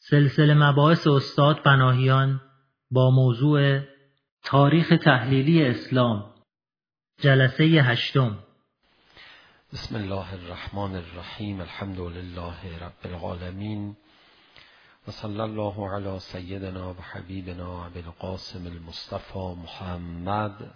سلسله مباحث استاد پناهیان با موضوع تاریخ تحلیلی اسلام، جلسه 8. بسم الله الرحمن الرحیم. الحمد لله رب العالمین و صلی الله علی سیدنا و حبیبنا ابی القاسم المصطفى محمد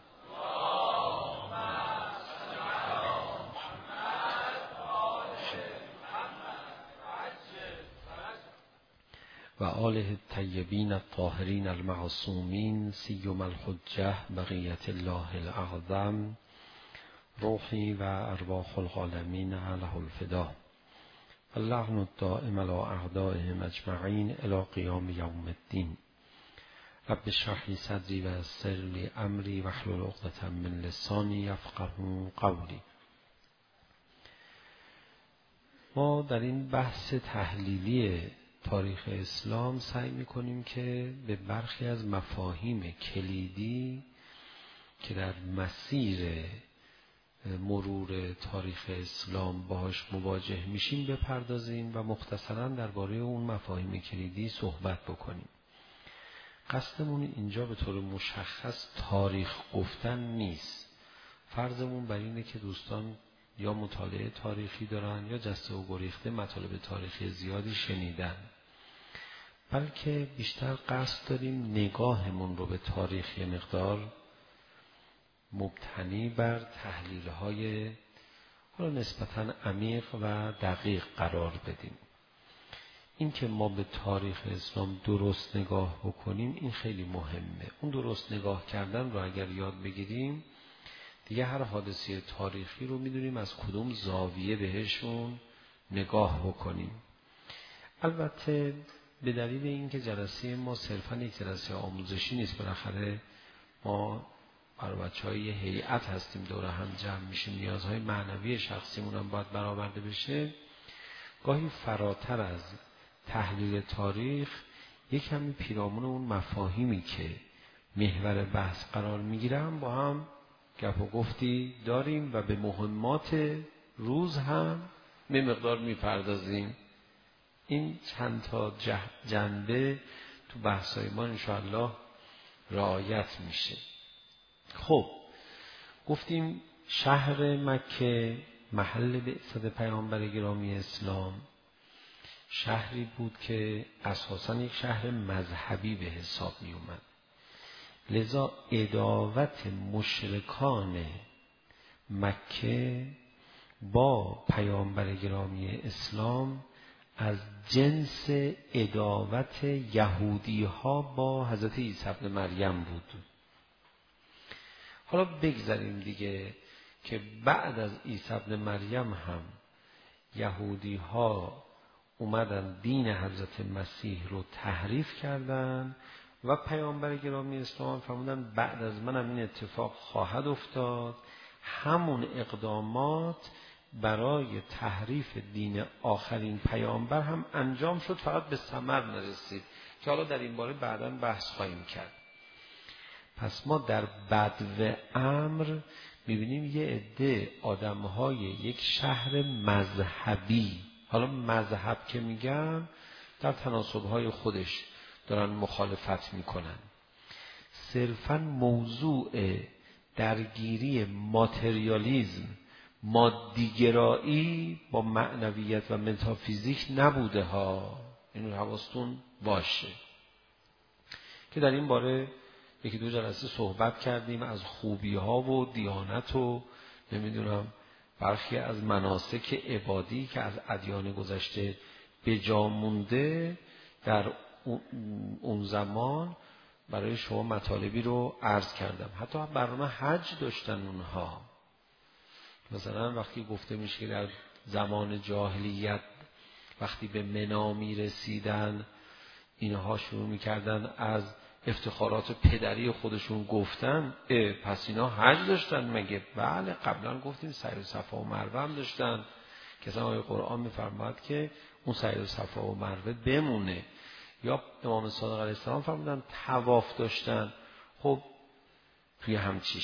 و آله الطیبین الطاهرین المعصومین سیما الحجة بقیة الله الاعظم روحی و ارواح العالمین له الفدا اللعن الدائم علی اعدائهم اجمعین الی قیام یوم الدین. رب اشرح لی صدری و یسر لی امری واحلل عقدة من لسانی یفقهوا قولی. ما در این بحث تحلیلی تاریخ اسلام سعی میکنیم که به برخی از مفاهیم کلیدی که در مسیر مرور تاریخ اسلام باهاش مواجه میشیم بپردازیم و مختصراً درباره اون مفاهیم کلیدی صحبت بکنیم. قصدمون اینجا به طور مشخص تاریخ گفتن نیست. فرضمون بر اینه که دوستان یا مطالعه تاریخی دارن یا جسته و گریخته مطالب تاریخی زیادی شنیدن، بلکه بیشتر قصد داریم نگاهمون رو به تاریخ یه مقدار مبتنی بر تحلیل‌های نسبتاً عمیق و دقیق قرار بدیم. این که ما به تاریخ اسلام درست نگاه بکنیم این خیلی مهمه. اون درست نگاه کردن رو اگر یاد بگیریم دیگه هر حادثه تاریخی رو میدونیم از کدوم زاویه بهشون نگاه بکنیم. البته به دلیل اینکه جلسه ما صرفاً یک جلسه آموزشی نیست، بالاخره ما برای بچه‌های هیئت هستیم، دور هم جمع میشیم، نیازهای معنوی شخصیمون هم باید برآورده بشه. گاهی فراتر از تحلیل تاریخ یک کمی پیرامون اون مفاهیمی که محور بحث قرار میگیرن با هم گپ و گفتی داریم و به مهمات روز هم به مقدار میپردازیم. این چند تا جنبه تو بحثای ما انشاءالله رعایت میشه. خب گفتیم شهر مکه محل بعثت پیامبر گرامی اسلام شهری بود که اساساً یک شهر مذهبی به حساب می اومد. لذا عداوت مشرکان مکه با پیامبر گرامی اسلام از جنس عداوت یهودی ها با حضرت عیسی ابن مریم بود. حالا بگذاریم دیگه که بعد از عیسی ابن مریم هم یهودی ها اومدن دین حضرت مسیح رو تحریف کردن و پیامبر گرامی اسلام فرمودن بعد از منم این اتفاق خواهد افتاد. همون اقدامات برای تحریف دین آخرین پیامبر هم انجام شد، فقط به ثمر نرسید که حالا در این باره بعداً بحث خواهیم کرد. پس ما در بدو امر میبینیم یه عده آدمهای یک شهر مذهبی، حالا مذهب که میگم در تناسبهای خودش دارن مخالفت میکنن، صرفاً موضوع درگیری ماتریالیزم مادیگرایی با معنویت و متافیزیک نبوده ها. اینو حواستون باشه که در این باره یکی دو جلسه صحبت کردیم از خوبی ها و دیانت و نمیدونم برخی از مناسک عبادی که از ادیان گذشته به جا مونده در اون زمان برای شما مطالبی رو عرض کردم. حتی برنامه حج داشتن اونها. مثلا وقتی گفته میشه که در زمان جاهلیت وقتی به منا میرسیدن اینها شروع میکردن از افتخارات پدری خودشون گفتن. پس اینا حج داشتن مگه؟ بله، قبلا گفتیم سعی صفا و مروه هم داشتن که اصلا قرآن میفرماید که اون سعی صفا و مروه بمونه. یا امام صادق علیه السلام فرمودن طواف داشتن. خب توی همچی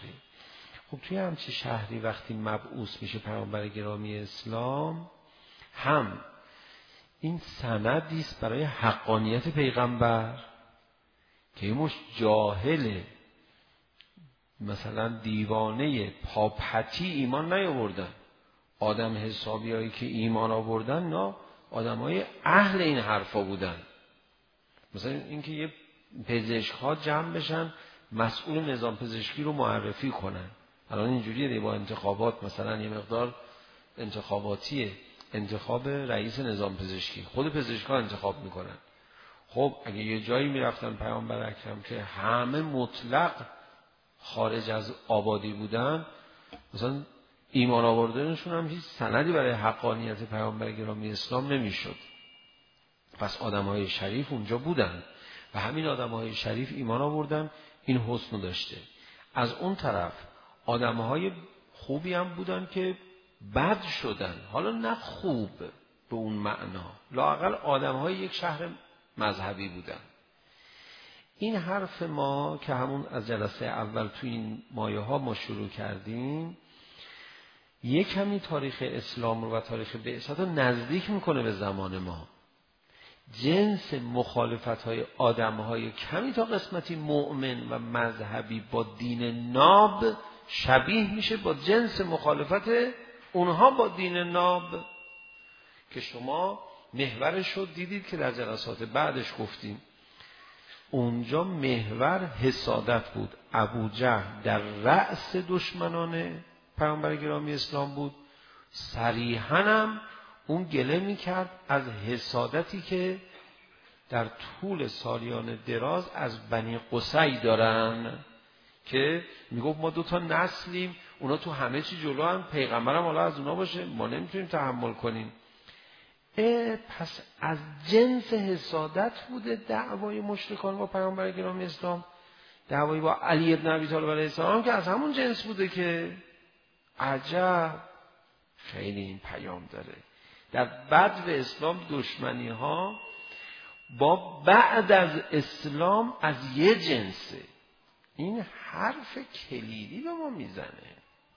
شهری وقتی مبعوث میشه پیامبر گرامی اسلام، هم این سندی است برای حقانیت پیغمبر که این مش جاهل مثلا دیوانه پاپتی ایمان نیاوردن. آدم حسابیایی که ایمان آوردن نه آدمای اهل این حرفا بودن. مثلا اینکه یه پزشک‌ها جمع بشن مسئول نظام پزشکی رو معرفی کنن. الان اینجوریه با انتخابات مثلا یه مقدار انتخاباتیه، انتخاب رئیس نظام پزشکی خود پزشک‌ها انتخاب میکنن. خب اگه یه جایی میرفتن پیامبر اکرم که همه مطلق خارج از آبادی بودن، مثلا ایمان آوردنشون هم هیچ سندی برای حقانیت پیامبر گرامی اسلام نمیشد. پس آدم‌های شریف اونجا بودن و همین آدم‌های شریف ایمان آوردن، این حسن داشته. از اون طرف آدم‌های خوبی هم بودن که بد شدن، حالا نه خوب به اون معنا، لااقل آدم‌های یک شهر مذهبی بودن. این حرف ما که همون از جلسه اول تو این مایه‌ها ما شروع کردیم، یک کمی تاریخ اسلام رو و تاریخ بعثت رو نزدیک میکنه به زمان ما. جنس مخالفت‌های آدم‌های کمی تا قسمتی مؤمن و مذهبی با دین ناب شبیه میشه با جنس مخالفت اونها با دین ناب که شما محورش رو دیدید که در جلسات بعدش گفتیم. اونجا محور حسادت بود. ابوجهل در رأس دشمنان پیامبر گرامی اسلام بود. صریحاً هم اون گله میکرد از حسادتی که در طول سالیان دراز از بنی قصی دارن که میگفت ما 2 نسلیم، اونا تو همه چی جلو هم، پیغمبرم حالا از اونا باشه ما نمیتونیم تحمل کنیم. پس از جنس حسادت بوده دعوای مشرکان با پیامبر گرامی اسلام، دعوای با علی ابن ابی طالب علیه السلام که از همون جنس بوده. که عجب، خیلی این پیام داره. در بدو اسلام دشمنی ها با بعد از اسلام از یه جنسه. این حرف کلیدی به ما میزنه.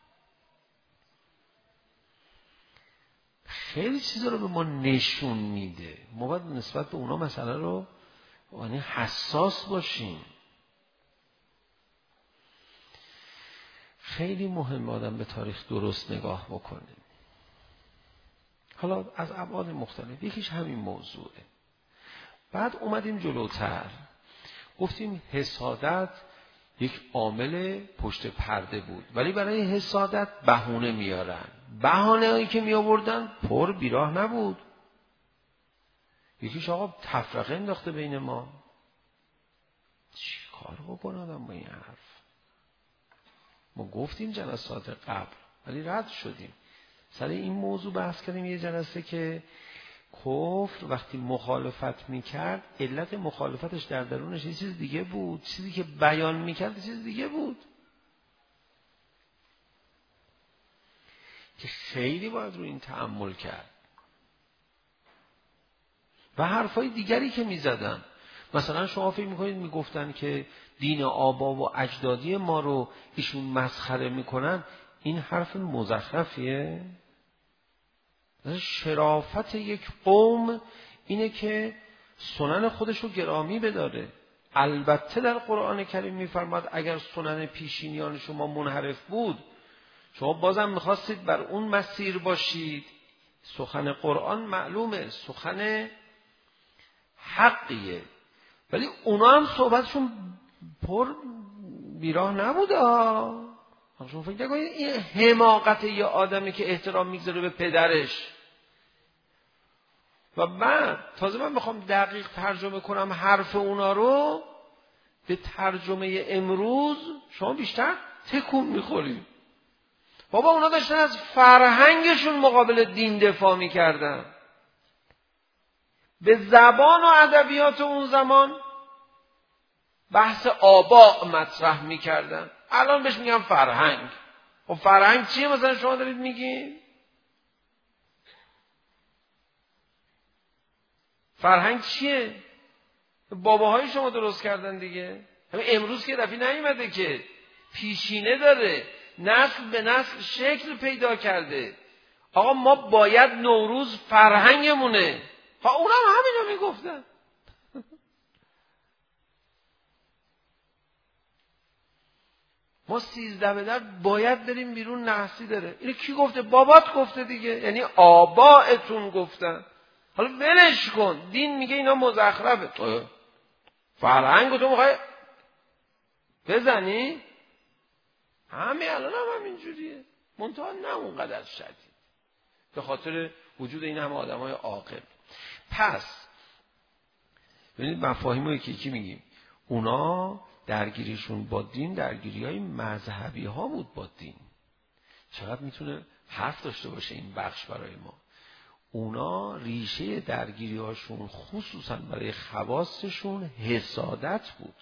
خیلی چیزا رو به ما نشون میده. ما باید نسبت به اونا مسئله رو حساس باشیم. خیلی مهمه آدم به تاریخ درست نگاه بکنه. حالا از ابعاد مختلف، یکیش همین موضوعه. بعد اومدیم جلوتر گفتیم حسادت یک عامل پشت پرده بود، ولی برای حسادت بهونه میارن. بهانه هایی که می آوردن پر بیراه نبود. یکیش آقا تفرقه انداخته بین ما. چی کار بکنه آدم با این حرف؟ ما گفتیم جلسات قبل ولی رد شدیم. سر این موضوع بحث کردیم یه جلسه که کفر وقتی مخالفت میکرد، علت مخالفتش در درونش یه چیز دیگه بود، چیزی که بیان میکرد یه چیز دیگه بود که خیلی باید رو این تأمل کرد. و حرفای دیگری که میزدن، مثلا شما فکر میکنید میگفتن که دین آبا و اجدادی ما رو ایشون مسخره میکنن، این حرف مزخرفیه؟ شرافت یک قوم اینه که سنن خودش رو گرامی بداره. البته در قرآن کریم میفرماد اگر سنن پیشینیان شما منحرف بود شما بازم میخواستید بر اون مسیر باشید. سخن قرآن معلومه، سخن حقیه، ولی اونا هم صحبتشون پر بیراه نبوده. شما فکر نکنید این حماقت یه آدمی که احترام میگذاره به پدرش. و بعد تازه من بخوام دقیق ترجمه کنم حرف اونا رو به ترجمه امروز، شما بیشتر تکون میخورید. بابا اونا داشتن از فرهنگشون مقابل دین دفاع میکردن، به زبان و ادبیات اون زمان بحث آبا مطرح میکردن. الان بهش میگم فرهنگ. خب فرهنگ چیه مثلا شما دارید میگین؟ فرهنگ چیه؟ باباهای شما درست کردن دیگه. همین امروز که رفی نیومده که پیشینه داره، نسل به نسل شکل پیدا کرده. آقا ما باید نوروز فرهنگمونه. اونم همینو میگفتن. ما 13 به در باید بریم بیرون، نحسی داره. اینو کی گفته؟ بابات گفته دیگه، یعنی آبائتون گفتن. حالا ولش کن، دین میگه اینا مزخرفه. تو فرهنگ تو میخوای بزنی؟ همین الان هم همینجوریه، منتها نه اونقدر شدید، به خاطر وجود این همه آدمای عاقل. پس ببینید مفاهیم رو یکی میگیم. اونا درگیریشون با دین درگیری‌های مذهبی ها بود با دین. چقدر میتونه حرف داشته باشه این بخش برای ما. اونا ریشه درگیری‌هاشون خصوصا برای خواصشون حسادت بود.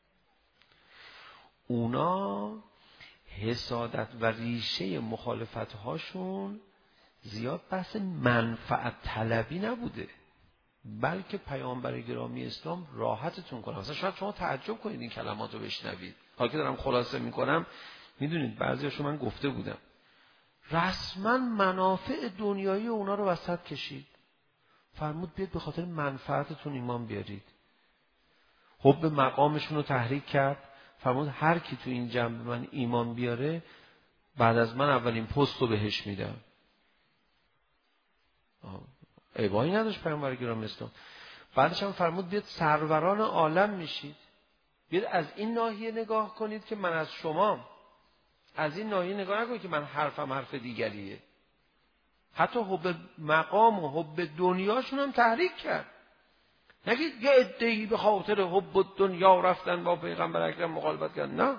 اونا حسادت و ریشه مخالفت‌هاشون زیاد بحث منفعت طلبی نبوده، بلکه پیامبر گرامی اسلام راحتتون کنه. مثلا شاید شما تعجب کنید این کلمات رو بشنوید، حالا که دارم خلاصه میکنم. میدونید بعضیاشو من گفته بودم، رسما منافع دنیایی اونا رو وسط کشید، فرمود بیاد به خاطر منفعتتون ایمان بیارید. حب مقامشون رو تحریک کرد، فرمود هر کی تو این جنب من ایمان بیاره بعد از من اولین پست رو بهش میدم. ابایی نداشت پیامبر گرامی اسلام. بعدش هم فرمود بیاد سروران عالم میشید. بیاد از این ناحیه نگاه کنید که من از شما، از این ناحیه نگاه نکنید که من حرفم حرف دیگریه. حتی حب مقام و حب دنیاشون هم تحریک کرد. نگید یه عده‌ای به خاطر حب دنیا رفتن با پیغمبر اکرم مخالفت کردن. نه،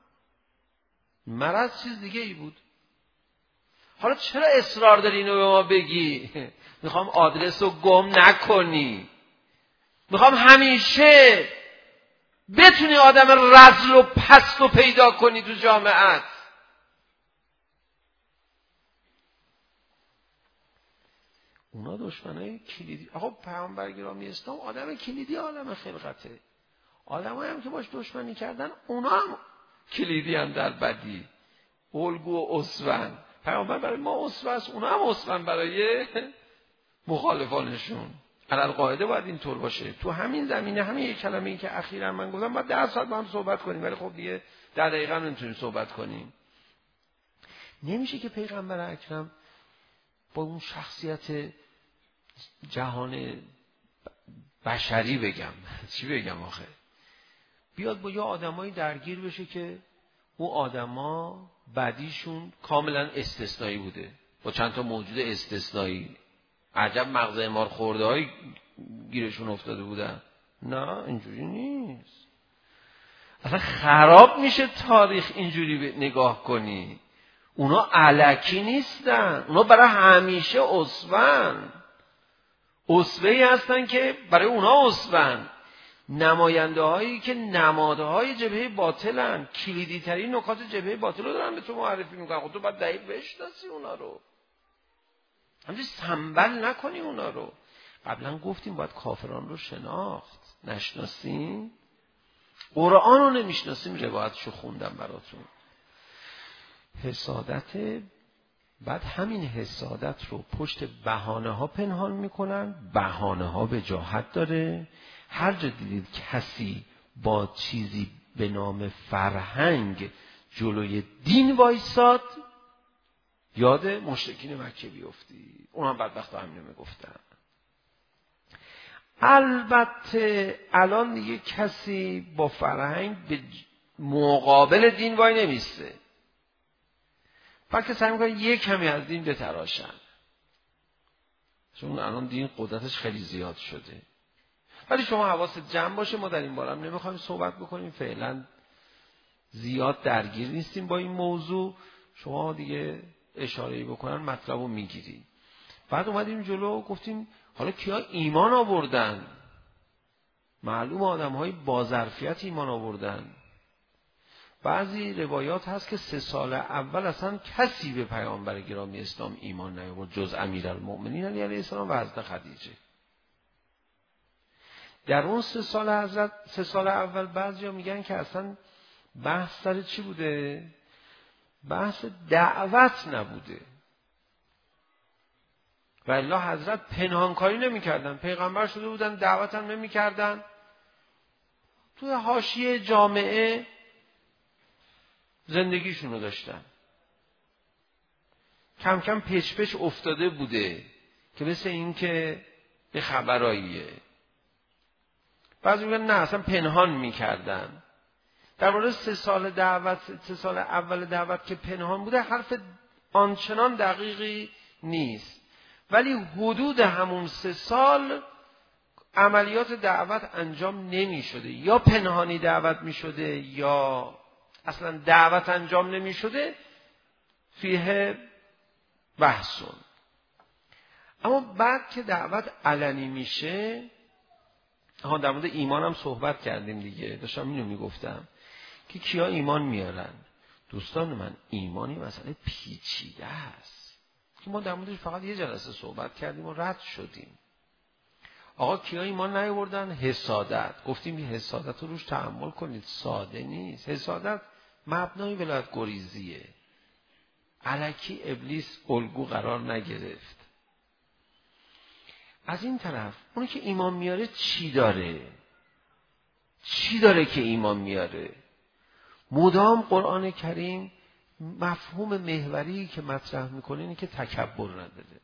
مرض چیز دیگه ای بود. حالا چرا اصرار داری اینو به ما بگی؟ میخوام آدرس رو گم نکنی، میخوام همیشه بتونی آدم رذل و پست رو پیدا کنی تو جامعت. اونا دشمنای کلیدی. آقا پیامبر گرامی اسلام آدم کلیدی عالم خلقته. آدمایی هم که باش دشمنی کردن اونا هم کلیدی هم در بدی. الگو و اسوه. پیامبر برای ما اسوه است، اونا هم اسوه برای مخالفانشون. علالقاعده باید اینطور باشه. تو همین زمینه همین یک کلمه‌ای که اخیراً من گفتم باید 10 ساعت با هم صحبت کنیم، ولی خب دیگه 10 دقیقه نمیتونیم صحبت کنیم. نمیشه که پیغمبر اکرم با اون شخصیت جهان بشری بگم چی بگم آخه، بیاد با یه آدمایی درگیر بشه که اون آدما بعدیشون کاملا استثنایی بوده، با چند تا موجود استثنایی. عجب مغز امار خورده های گیرشون افتاده بودن. نه اینجوری نیست. اصلا خراب میشه تاریخ اینجوری نگاه کنی. اونا الکی نیستن، اونا برای همیشه اسوه‌ن. اسوه‌ای هستن که برای اونا اسوه‌ن. نماینده هایی که نمادهای جبهه باطلن، کلیدی ترین نکات جبهه باطل رو دارن به تو معرفی میکنن. خب تو باید دقیق بشناسی اونا رو، همچنین سنبل نکنی اونا رو. قبلا گفتیم باید کافران رو شناخت. نشناسیم قرآن رو نمیشناسیم، روایتشو خوندم براتون. حسادت، بعد همین حسادت رو پشت بهانه ها پنهان میکنن. بهانه ها وجاهت داره. هر جا دیدید کسی با چیزی به نام فرهنگ جلوی دین وایساد، یاد مشرکین مکه بیفتی. اون هم بدبختا همینو میگفتن. البته الان دیگه کسی با فرهنگ به مقابل دین وای نمیسته، بلکه سعی میکنن یک کمی از دین بتراشن، چون الان دین قدرتش خیلی زیاد شده. ولی شما حواست جمع باشه، ما در این باره هم نمیخوایم صحبت بکنیم، فعلا زیاد درگیر نیستیم با این موضوع. شما دیگه اشاره‌ای بکنن مطلب رو میگیریم. بعد اومدیم جلو گفتیم حالا کیا ایمان آوردن؟ معلوم آدم‌های با ظرفیت ایمان آوردن. بعضی روایات هست که 3 سال اول اصلا کسی به پیامبر گرامی اسلام ایمان نیاورد جز امیرالمؤمنین علی علیه السلام و حضرت خدیجه. در اون 3 سال اول بعضیا میگن که اصلا بحث سر چی بوده؟ بحث دعوت نبوده. و الا حضرت پنهانکاری نمی‌کردن، پیغمبر شده بودن، دعوت هم نمی‌کردن، توی حاشیه جامعه زندگیشون رو داشتن. کم کم پچ افتاده بوده که مثل این که به خبراییه. بعضی میگن نه اصلا پنهان میکردن. در مورد 3 سال اول دعوت که پنهان بوده حرف آنچنان دقیقی نیست، ولی حدود همون 3 سال عملیات دعوت انجام نمی شده، یا پنهانی دعوت می شده یا اصلا دعوت انجام نمی شده. فیه بحثون. اما بعد که دعوت علنی میشه، در مورد ایمان هم صحبت کردیم دیگه، داشتم اینو میگفتم که کیا ایمان میارن. دوستان من، ایمانی مسئله پیچیده است که ما در موردش فقط یه جلسه صحبت کردیم و رد شدیم. آقا کیا ایمان نیاوردن؟ حسادت. گفتیم این حسادت رو روش تأمل کنید، ساده نیست. حسادت مبنای ولایت گریزیه. الکی ابلیس الگو قرار نگرفت. از این طرف اونی که ایمان میاره چی داره؟ چی داره که ایمان میاره؟ مدام قرآن کریم مفهوم محوری که مطرح میکنه اینه که تکبر نداره.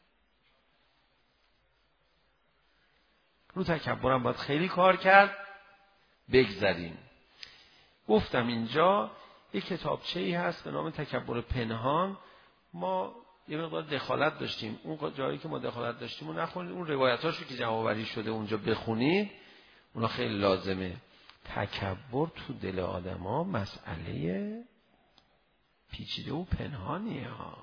رو تکبر هم باید خیلی کار کرد. بگذاریم. گفتم اینجا یک کتابچه‌ای هست به نام تکبر پنهان. ما یه مقدار دخالت داشتیم، اون جایی که ما دخالت داشتیم رو نخونید، اون روایتاشو که جمع‌آوری شده اونجا بخونید، اونا خیلی لازمه. تکبر تو دل آدم‌ها مسئله پیچیده و پنهانیه ها.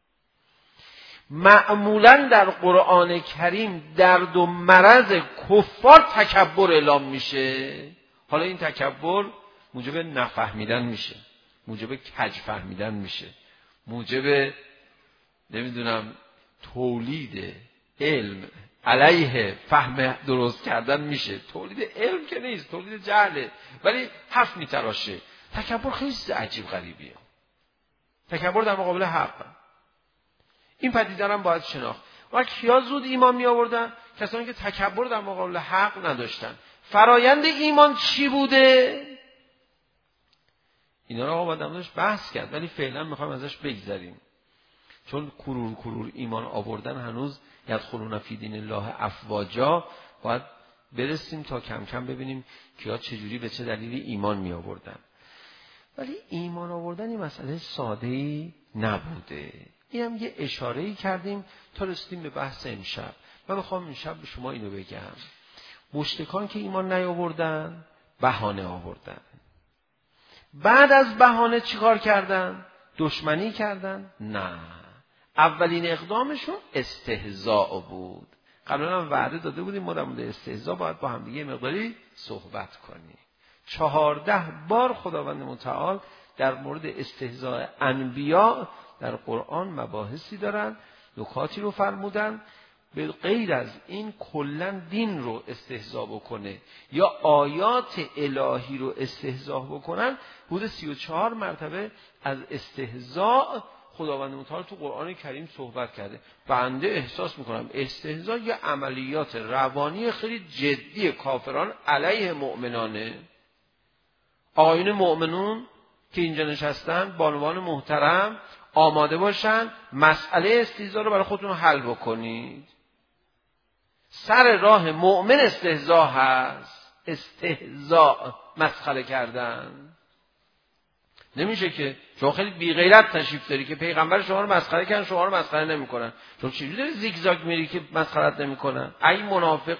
معمولاً در قرآن کریم درد و مرض کفار تکبر اعلام میشه. حالا این تکبر موجب نفهمیدن میشه، موجب کج فهمیدن میشه، موجب نمیدونم تولید علم علیه فهم درست کردن میشه. تولید علم که نیست، تولید جهله، ولی حرف میتراشه. تکبر خیلی عجیب غریبیه. تکبر در مقابل حق. این پدیده هم باید شناخت. و کیا زود ایمان می آوردن؟ کسانی که تکبر در مقابل حق نداشتن. فرایند ایمان چی بوده؟ اینا رو آقا باید همونش بحث کرد، ولی فعلا میخوایم ازش بگذریم، چون کرور ایمان آوردن هنوز یدخلون فی دین الله افواجا. باید برسیم تا کم کم ببینیم کیا چجوری به چه دلیلی ایمان می آوردن. ولی ایمان آوردن این مسئله ساده‌ای نبوده. این هم یه اشاره‌ای کردیم تا رسیدیم به بحث امشب. من میخوام امشب به شما اینو بگم. مشرکان که ایمان نیاوردن، بهانه آوردن. بعد از بهانه چیکار کردن؟ دشمنی کردن؟ نه. اولین اقدامشون استهزاء بود. قبلا هم وعده داده بودیم ما در مورد استهزاء باید با هم دیگه مقداری صحبت کنیم. 14 بار خداوند متعال در مورد استهزاء انبیا در قرآن مباحثی دارن، نکاتی رو فرمودن. به غیر از این کلا دین رو استهزاء بکنه یا آیات الهی رو استهزاء بکنن، حدود 34 مرتبه از استهزاء خداوند متعال تو قرآن کریم صحبت کرده. بنده احساس میکنم استهزاء یه عملیات روانی خیلی جدی کافران علیه مؤمنانه. آقایون مؤمنون که اینجا نشستن، بانوان محترم، آماده باشن مسئله استهزاء رو برای خودتون حل بکنید. سر راه مؤمن استهزاء هست. استهزاء، مسخره کردن. نمیشه که شما خیلی بی غیرت تشریف داری که پیغمبر شما رو مسخره کردن، شما رو مسخره نمیکنن. شما چجوری داری زیگزاگ میری که مسخرت نمیکنن؟ ای منافق.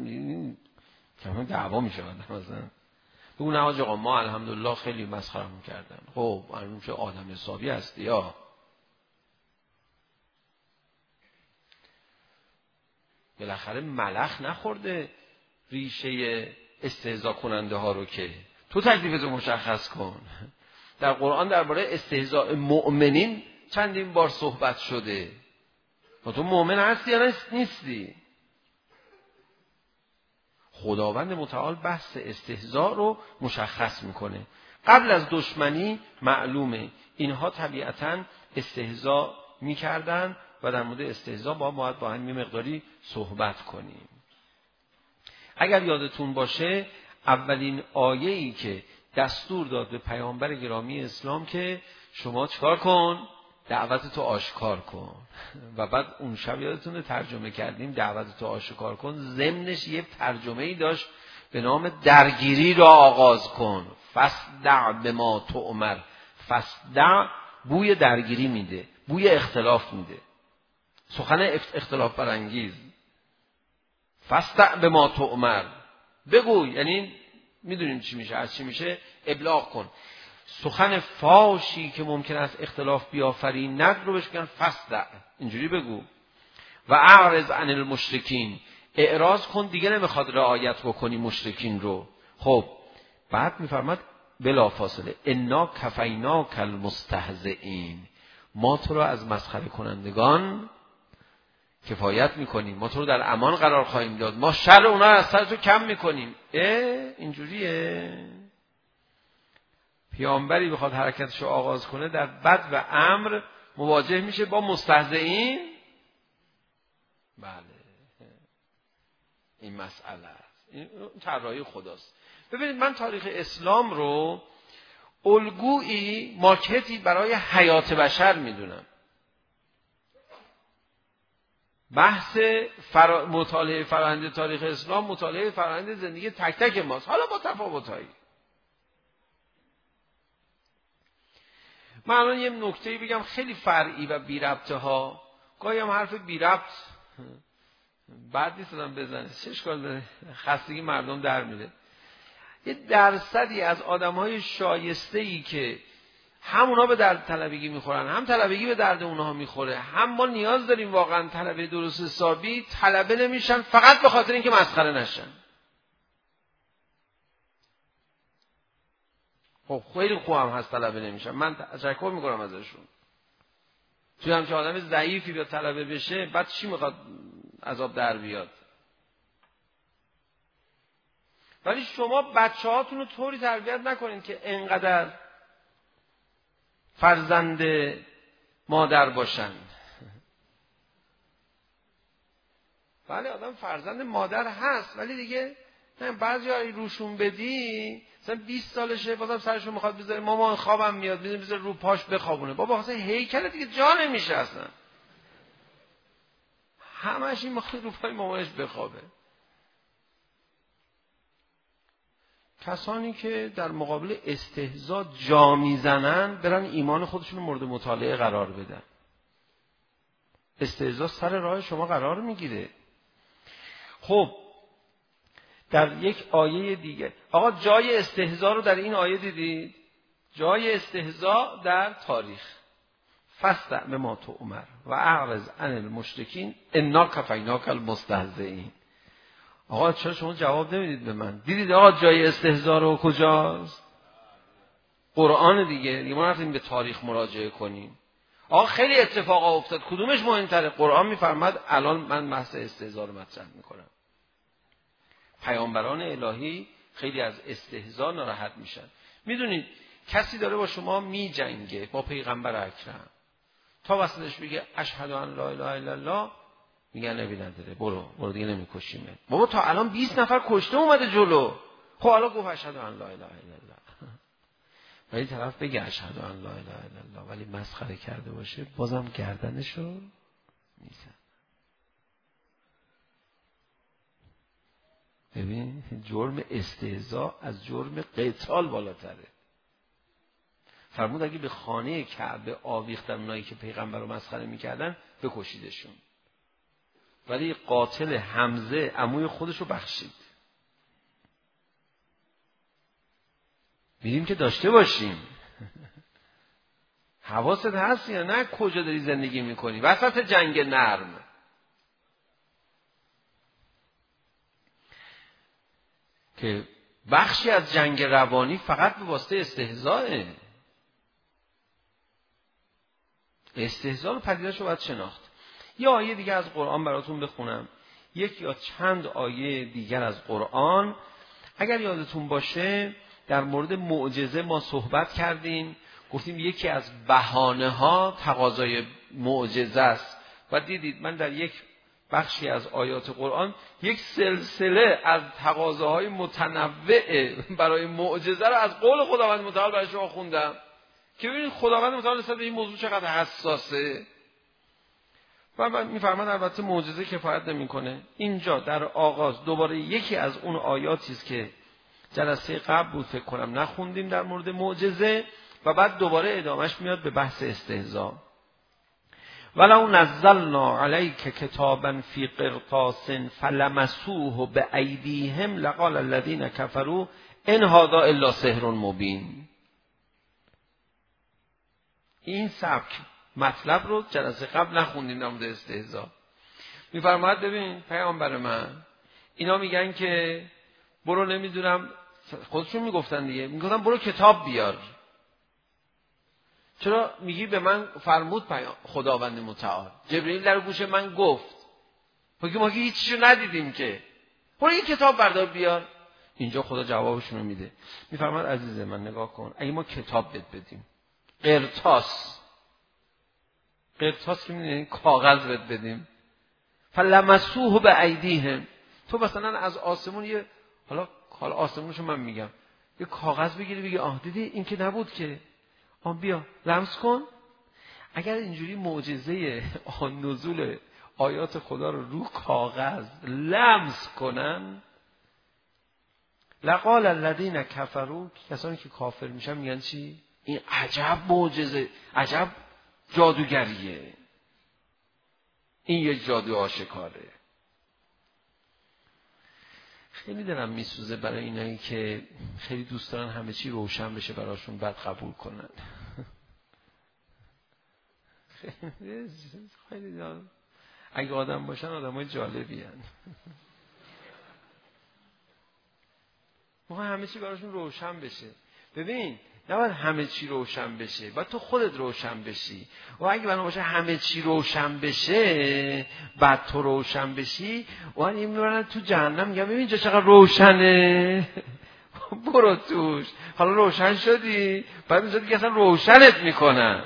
کما دعوا میشه مثلا. بگو نه آقا ما الحمدلله خیلی مسخرهمون کردن. خب معلوم شه آدم حسابی هستی یا بالاخره ملخ نخورده ریشه استهزاء کننده ها رو که تو تکلیفتو مشخص کن. در قرآن درباره استهزاء مؤمنین چندین بار صحبت شده. تو مؤمن هستی یا نیستی؟ خداوند متعال بحث استهزاء رو مشخص میکنه. قبل از دشمنی معلومه اینها طبیعتاً استهزاء میکردن و در مورد استهزا باید با هم یه مقداری صحبت کنیم. اگر یادتون باشه اولین آیه‌ای که دستور داد به پیامبر گرامی اسلام که شما چیکار کن؟ دعوتتو آشکار کن. و بعد اون شب یادتونه ترجمه کردیم دعوتتو آشکار کن، ضمنش یه ترجمه‌ای داشت به نام درگیری را آغاز کن. فاصدع بما تؤمر. فاصدع بوی درگیری میده، بوی اختلاف میده، سخن اختلاف برانگیز. فاصدع بما تؤمر، بگو، یعنی میدونیم چی میشه، از چی میشه، ابلاغ کن. سخن فاشی که ممکن است اختلاف بیافریند رو بهش میگن فاصدع، اینجوری بگو. و اعرض عن المشرکین، اعراض کن، دیگه نمیخواد رعایت بکنی مشرکین رو. خب بعد میفرماد بلا فاصله انا کفیناک المستهزئین، ما تو رو از مسخره کنندگان کفایت میکنیم، ما تو رو در امان قرار خواهیم داد، ما شر اونا رو از سر تو کم میکنیم. اینجوریه پیامبری بخواد حرکتش رو آغاز کنه در بد و امر مواجه میشه با مستهزئین؟ بله، این مسئله است، این طراحی خداست. ببینید من تاریخ اسلام رو الگویی ماکتی برای حیات بشر میدونم. بحث مطالعه فرآیند تاریخ اسلام مطالعه فرآیند زندگی تک تک ماست، حالا با تفاوت‌هایی. من الان یه نکته‌ای بگم خیلی فرعی و بی ربطه ها، گاهی هم حرف بی ربط بعد نیست آدم بزنه، چه اشکال داره، خستگی مردم در میره. یه درصدی از آدم‌های شایسته‌ای که هم اونا به درد طلبگی میخورن، هم طلبگی به درد اونها میخوره، هم ما نیاز داریم واقعا طلبه درست حسابی، طلبه نمیشن فقط به خاطر اینکه مسخره نشن. خب خیلی خوب هم هست طلبه نمیشن، من تشکر میکنم ازشون. توی هم که آدم ضعیفی به طلبه بشه بعد چی میخواد عذاب در بیاد؟ ولی شما بچه هاتون رو طوری تربیت نکنید که انقدر فرزند مادر باشن. بله آدم فرزند مادر هست، ولی دیگه بعضی هایی روشون بدی مثلا 20 سالشه بازم سرشون میخواد بذاره مامان خوابم میاد، بذاره رو پاش بخوابونه. بابا اصلا هیکل دیگه جا نمیشه، اصلا همش این میخواد رو پای مامانش بخوابه. کسانی که در مقابل استهزاء جا میزنن برن ایمان خودشون مورد مطالعه قرار بدن. استهزاء سر راه شما قرار میگیره. خب در یک آیه دیگه آقا جای استهزاء رو در این آیه دیدید؟ جای استهزاء در تاریخ. فاصدع بما تؤمر و اعرض عن المشرکین انا کفیناک المستهزئین. آقا چرا شما جواب نمیدید به من؟ دیدید آقا جای استهزاء رو کجاست؟ قرآن دیگه ما رفتیم به تاریخ مراجعه کنیم. آقا خیلی اتفاقا افتاد، کدومش مهمتره؟ قرآن میفرماد الان من بحث استهزاء رو مطرح میکنم. پیامبران الهی خیلی از استهزاء ناراحت میشن. میدونید کسی داره با شما میجنگه، با پیغمبر اکرم، تا وسطش بگه اشهد ان لا اله الا الله، میگن نبی نداره، برو دیگه نمیکشیمه. بابا تا الان 20 نفر کشته اومده جلو، خب حالا گفت اشهد ان لا اله الا الله. ولی طرف بگه اشهد ان لا اله الا الله ولی مسخره کرده باشه، بازم گردنشو میزن. ببین جرم استهزاء از جرم قتال بالاتره. فرمود اگه به خانه کعبه آویختن اونایی که پیغمبر رو مسخره میکردن بکشیدشون، ولی قاتل حمزه عموی خودش رو بخشید. میریم که داشته باشیم. حواست هست یا نه کجا داری زندگی میکنی؟ وسط جنگ نرم. که بخشی از جنگ روانی فقط به واسطه استهزاءه. استهزاء رو پدیده‌شو باید شناخت. یه آیه دیگه از قرآن براتون بخونم، یک یا چند آیه دیگر از قرآن. اگر یادتون باشه در مورد معجزه ما صحبت کردیم، گفتیم یکی از بهانه‌ها تقاضای معجزه است و دیدید من در یک بخشی از آیات قرآن یک سلسله از تقاضاهای متنوع برای معجزه رو از قول خداوند متعال برای شما خوندم که ببینید خداوند متعال نسبت به این موضوع چقدر حساسه. و من میفرماد البته معجزه کفایت نمیکنه. اینجا در آغاز دوباره یکی از اون آیاتی است که جلسه قبل بود فکر کنم نخوندیم در مورد معجزه و بعد دوباره ادامهش میاد به بحث استهزاء. ولو نزلنا علیک کتابا فی قرطاس فلمسوه بأیدیهم لقال الذین کفروا ان هذا الا سحر مبین. این سبک مطلب رو جلسه قبل نخوندیم در مورد استهزاء. میفرماید ببین پیامبر من، اینا میگن که برو نمیدونم، خودشون میگفتن دیگه، میگفتن برو کتاب بیار. چرا میگی به من فرمود خداوند متعال، جبرئیل در گوش من گفت، بگی ما که هیچیشو ندیدیم که، برو یه کتاب بردار بیار. اینجا خدا جوابشون رو میده. میفرماید عزیز من نگاه کن، اگه ما کتاب بدیم، قرطاس که میدونی کاغذ بدیم، فلمسوه بأیدیهم، تو مثلا از آسمون یه حالا آسمونشو من میگم یه کاغذ بگیری بگی آه دیدی این که نبود که، بیا لمس کن. اگر اینجوری معجزه نزول آیات خدا رو کاغذ لمس کنن، لقال الذین کفروا، کسانی که کافر میشن میگن چی؟ این عجب معجزه، عجب جادوگریه، این یه جادو آشکاره. خیلی دلم میسوزه برای اینایی که خیلی دوست دارن همه چی روشن بشه براشون بعد قبول کنن. خیلی دارم. اگه آدم باشن آدمای جالبی هن. موقع همه چی براشون روشن بشه. ببین نباید همه چی روشن بشه، باید تو خودت روشن بشی. و اگه بنا باشه همه چی روشن بشه بعد تو روشن بشی، و این میبرن تو جهنم، میگم ببین اینجا چقدر روشنه، برو توش. حالا روشن شدی، بعد اینجا دیگه اصلا روشنت میکنن.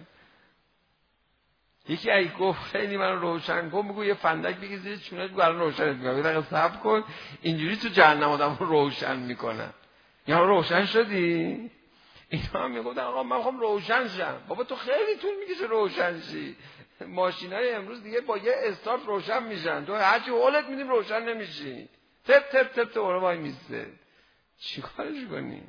یکی اگه گفت خیلی من روشن کن، بگو یه فندک بگی زیر چونت، بگو الان روشنت میکنم، یه دقیقه صبر کن. اینجوری تو جهنم آدم روشن میکنن. یا روشن شدی؟ اینا هم میگفتن آقا من میخوام روشن شم. بابا تو خیلی طول میکشه روشن شی. ماشینای امروز دیگه با یه استارت روشن میشن، تو هرچی هولت میدیم روشن نمیشی، تپ تپ تپ تو برو وای میسته. چیکارش کنی؟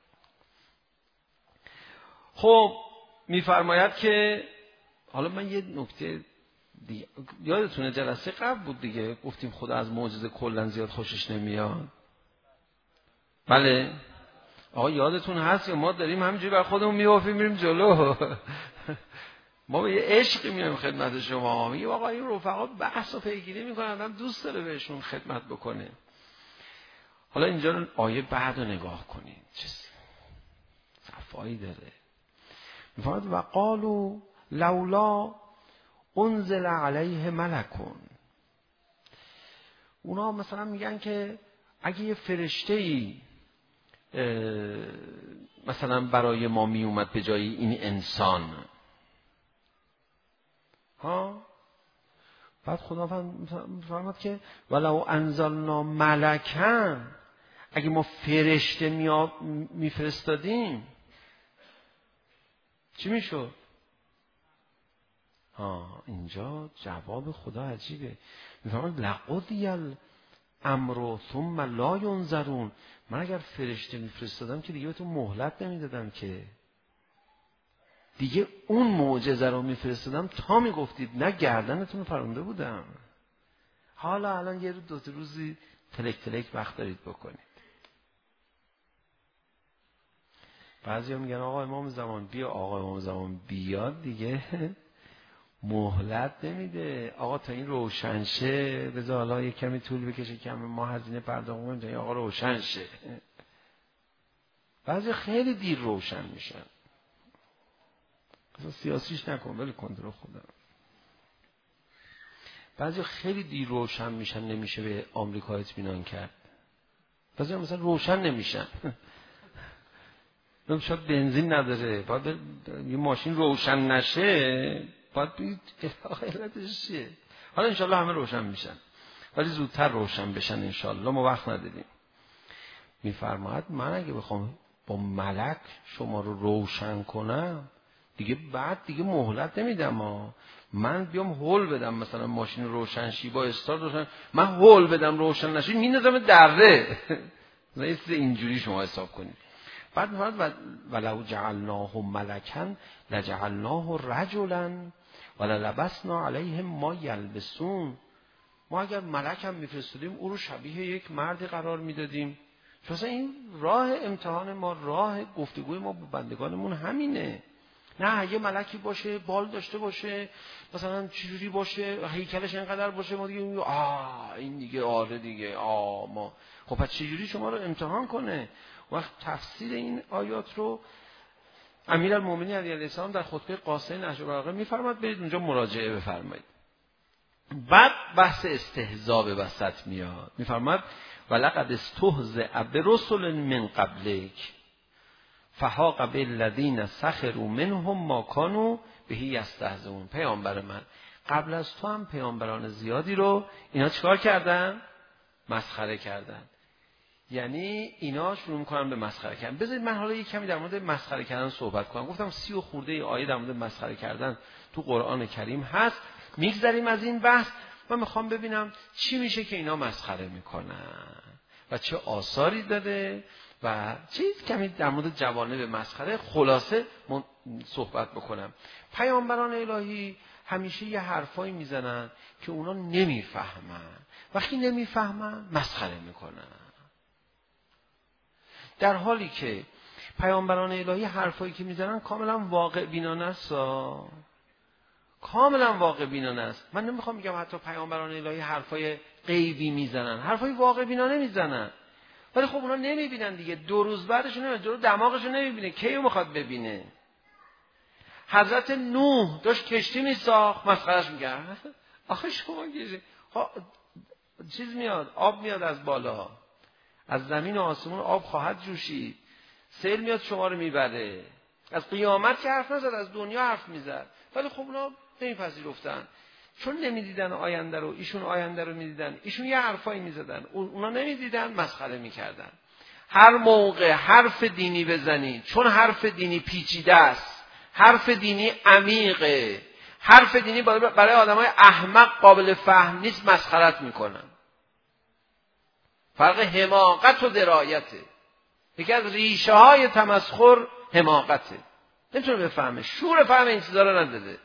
خب میفرماید که حالا من یه نکته دیگه، یادتونه جلسه قبل بود دیگه، گفتیم خدا از معجزه کلا زیاد خوشش نمیاد. بله آقا یادتون هست که ما داریم همینجوری بر خودمون میوافیم میریم جلو. ما به یه عشقی میایم خدمت شما، میگیم آقا این رفقا بحث و پیگیری میکنن، آدم دوست داره بهشون خدمت بکنه. حالا اینجا آیه بعد رو نگاه کنید چه صفایی داره. میفرماید و قالوا لولا انزل علیه ملکون. اونا مثلا میگن که اگه یه فرشته‌ای مثلا برای ما می اومد به جای این انسان، بعد خدا فرمود که ولو انزلنا ملکن، اگه ما فرشته میفرستادیم چی میشد؟ اینجا جواب خدا عجیبه. میفرماد لقضی الامر ثم لا ینظرون. من اگر فرشته میفرستادم که دیگه بهتون مهلت نمیدادم، که دیگه اون معجزه رو میفرستادم تا میگفتید نه گردنتون رو فرونده بودم. حالا الان یه دو روزی تلک تلک وقت دارید بکنید. بعضیا میگن آقا امام زمان بیا، آقا امام زمان بیاد دیگه مهلت نمیده. آقا تا این روشن شه بذار حالا یه کمی طول بکشه، کمی ما هزینه پرداخت کنیم تا این آقا روشن شه. بعضی خیلی دیر روشن میشن. اصلا سیاسیش نکن، ولی کنترل خدا. بعضی خیلی دیر روشن میشن، نمیشه به آمریکا اطمینان کرد. بعضی مثلا روشن نمیشن، شاید بنزین نداره، باید یه ماشین روشن نشه باید بگید علتش چیه. حالا انشالله همه روشن میشن، ولی زودتر روشن بشن انشالله، ما وقت نداریم. میفرماید من اگه بخوام با ملک شما رو روشن کنم دیگه مهلت نمیدم. من بیام هول بدم مثلا ماشین روشن شی با استارت روشن، من هول بدم روشن نشی میندازم دره. اینجوری شما حساب کنید. بعد میفرماید ولو جعلناه ملکا لجعلناه رجلا وللبسنا علیهم ما یلبسون. ما اگر ملک هم میفرستادیم او رو شبیه یک مردی قرار میدادیم. چون این راه امتحان ما، راه گفتگوی ما با بندگانمون همینه. نه یه ملکی باشه، بال داشته باشه، مثلا چجوری باشه، هیکلش اینقدر باشه، ما دیگه این دیگه آره دیگه ما خب پس چجوری شما رو امتحان کنه؟ وقت تفسیر این آیات رو امیرالمومنین علیه السلام در خطبه قاصه نهج البلاغه میفرماد، برید اونجا مراجعه بفرمایید. بعد بحث استهزاء به وسط میاد، میفرماد ولقد استهزئ برسل من قبلک فحاق بالذین سخروا منهم ما کانوا به یستهزئون. پیامبر من قبل از تو هم پیامبران زیادی رو اینا چیکار کردن؟ مسخره کردن. یعنی اینا شروع می‌کنن به مسخره کردن. بذارید من حالا یک کمی در مورد مسخره کردن صحبت کنم. گفتم 30 و خورده آیه در مورد مسخره کردن تو قرآن کریم هست. میگذریم از این بحث. من میخوام ببینم چی میشه که اینا مسخره میکنن و چه آثاری داره و چیز کمی در مورد جوانب مسخره خلاصه صحبت بکنم. پیامبران الهی همیشه یه حرفایی میزنن که اونا نمیفهمن. وقتی نمیفهمن مسخره میکنن. در حالی که پیامبران الهی حرفایی که میزنن کاملا واقع بینانه است. کاملا واقع بینانه است. من نمیخوام بگم حتی پیامبران الهی حرفای غیبی میزنن، حرفای واقع بینانه میزنن، ولی خب اونا نمیبینن دیگه. 2 روز بعدش نمیبینه، جلو دماغش نمیبینه، کیو میخواد ببینه؟ حضرت نوح داشت کشتی میساخت، مسخرهش میکرد. آخه شما چیز میاد، آب میاد از بالا، از زمین و آسمون آب خواهد جوشید، سیل میاد شما رو میبره. از قیامت که حرف نزد، از دنیا حرف میزد، ولی خب اونا نمیپذیرفتن. چون نمیدیدن آینده رو، ایشون آینده رو میدیدن، ایشون یه حرفایی میزدن، اونا نمیدیدن، مسخره میکردن. هر موقع حرف دینی بزنی، چون حرف دینی پیچیده است، حرف دینی عمیقه، حرف دینی برای آدمای احمق قابل فهم نیست، مسخرت میکنن. فرق حماقت و درایته. یکی از ریشه های تمسخر حماقته. نمیتونه بفهمه، شور فهم این چیزا رو نداده.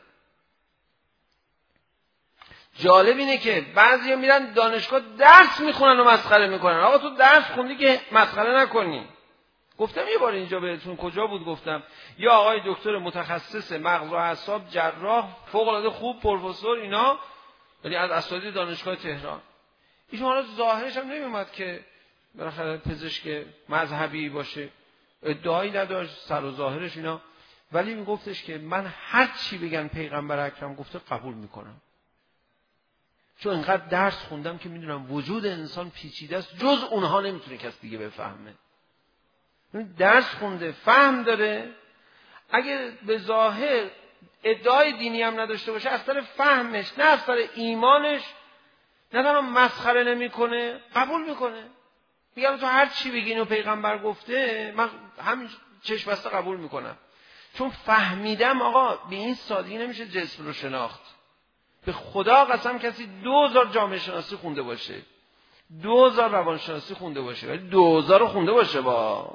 جالب اینه که بعضیا میرن دانشگاه درس میخونن و مسخره میکنن. آقا تو درس خوندی که مسخره نکنی. گفتم یه بار اینجا بهتون، کجا بود گفتم، یا آقای دکتر متخصص مغز و اعصاب، جراح، فوق العاده خوب، پروفسور، اینا، یعنی از اساتید دانشگاه تهران، ایشون حالا ظاهرش هم نمیومد که بالاخره پزشک مذهبی باشه، ادعایی نداشت سر و ظاهرش اینا، ولی میگفتش که من هر چی بگن پیغمبر اکرم گفته قبول میکنم، چون اینقدر درس خوندم که میدونم وجود انسان پیچیده است، جز اونها نمیتونه کس دیگه بفهمه. درس خونده، فهم داره، اگه به ظاهر ادعای دینی هم نداشته باشه، از طرف فهمش نه از طرف ایمانش، نه تنها مسخره نمیکنه، قبول میکنه. میگم تو هر چی بگین و پیغمبر گفته، من همین چشم بسته قبول میکنم، چون فهمیدم آقا به این سادگی نمیشه جسم رو شناخت. به خدا قسم کسی 2000 جامعه شناسی خونده باشه، 2000 روانشناسی خونده باشه، ولی 2000 رو خونده باشه با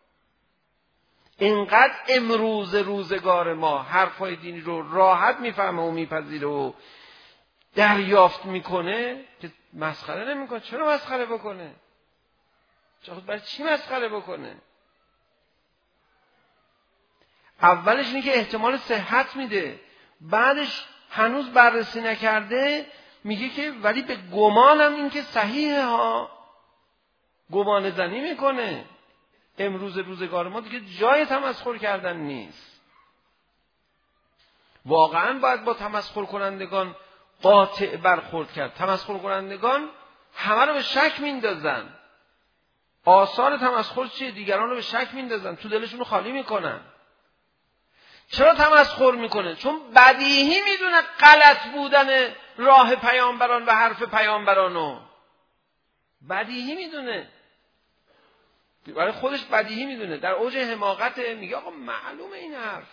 اینقدر امروز روزگار ما حرفای دینی رو راحت میفهمه و میپذیره و دریافت میکنه که مسخره نمیکنه. چرا مسخره بکنه؟ برای چی مسخره بکنه؟ اولش اینه که احتمال صحت میده، بعدش هنوز بررسی نکرده میگه که ولی به گمانم این که صحیحه ها، گمان زنی میکنه. امروز روزگار ما دیگه جای تمسخر کردن نیست. واقعا باید با تمسخر کنندگان قاطع برخورد کرد. تمسخر کنندگان همه رو به شک میندازن. آثار تمسخر چیه؟ دیگران رو به شک میندازن، تو دلشون رو خالی میکنن. چرا تمسخر میکنه؟ چون بدیهی میدونه غلط بودن راه پیامبران و حرف پیامبرانو. بدیهی میدونه، برای خودش بدیهی میدونه، در اوج حماقت میگه آقا معلومه این حرف.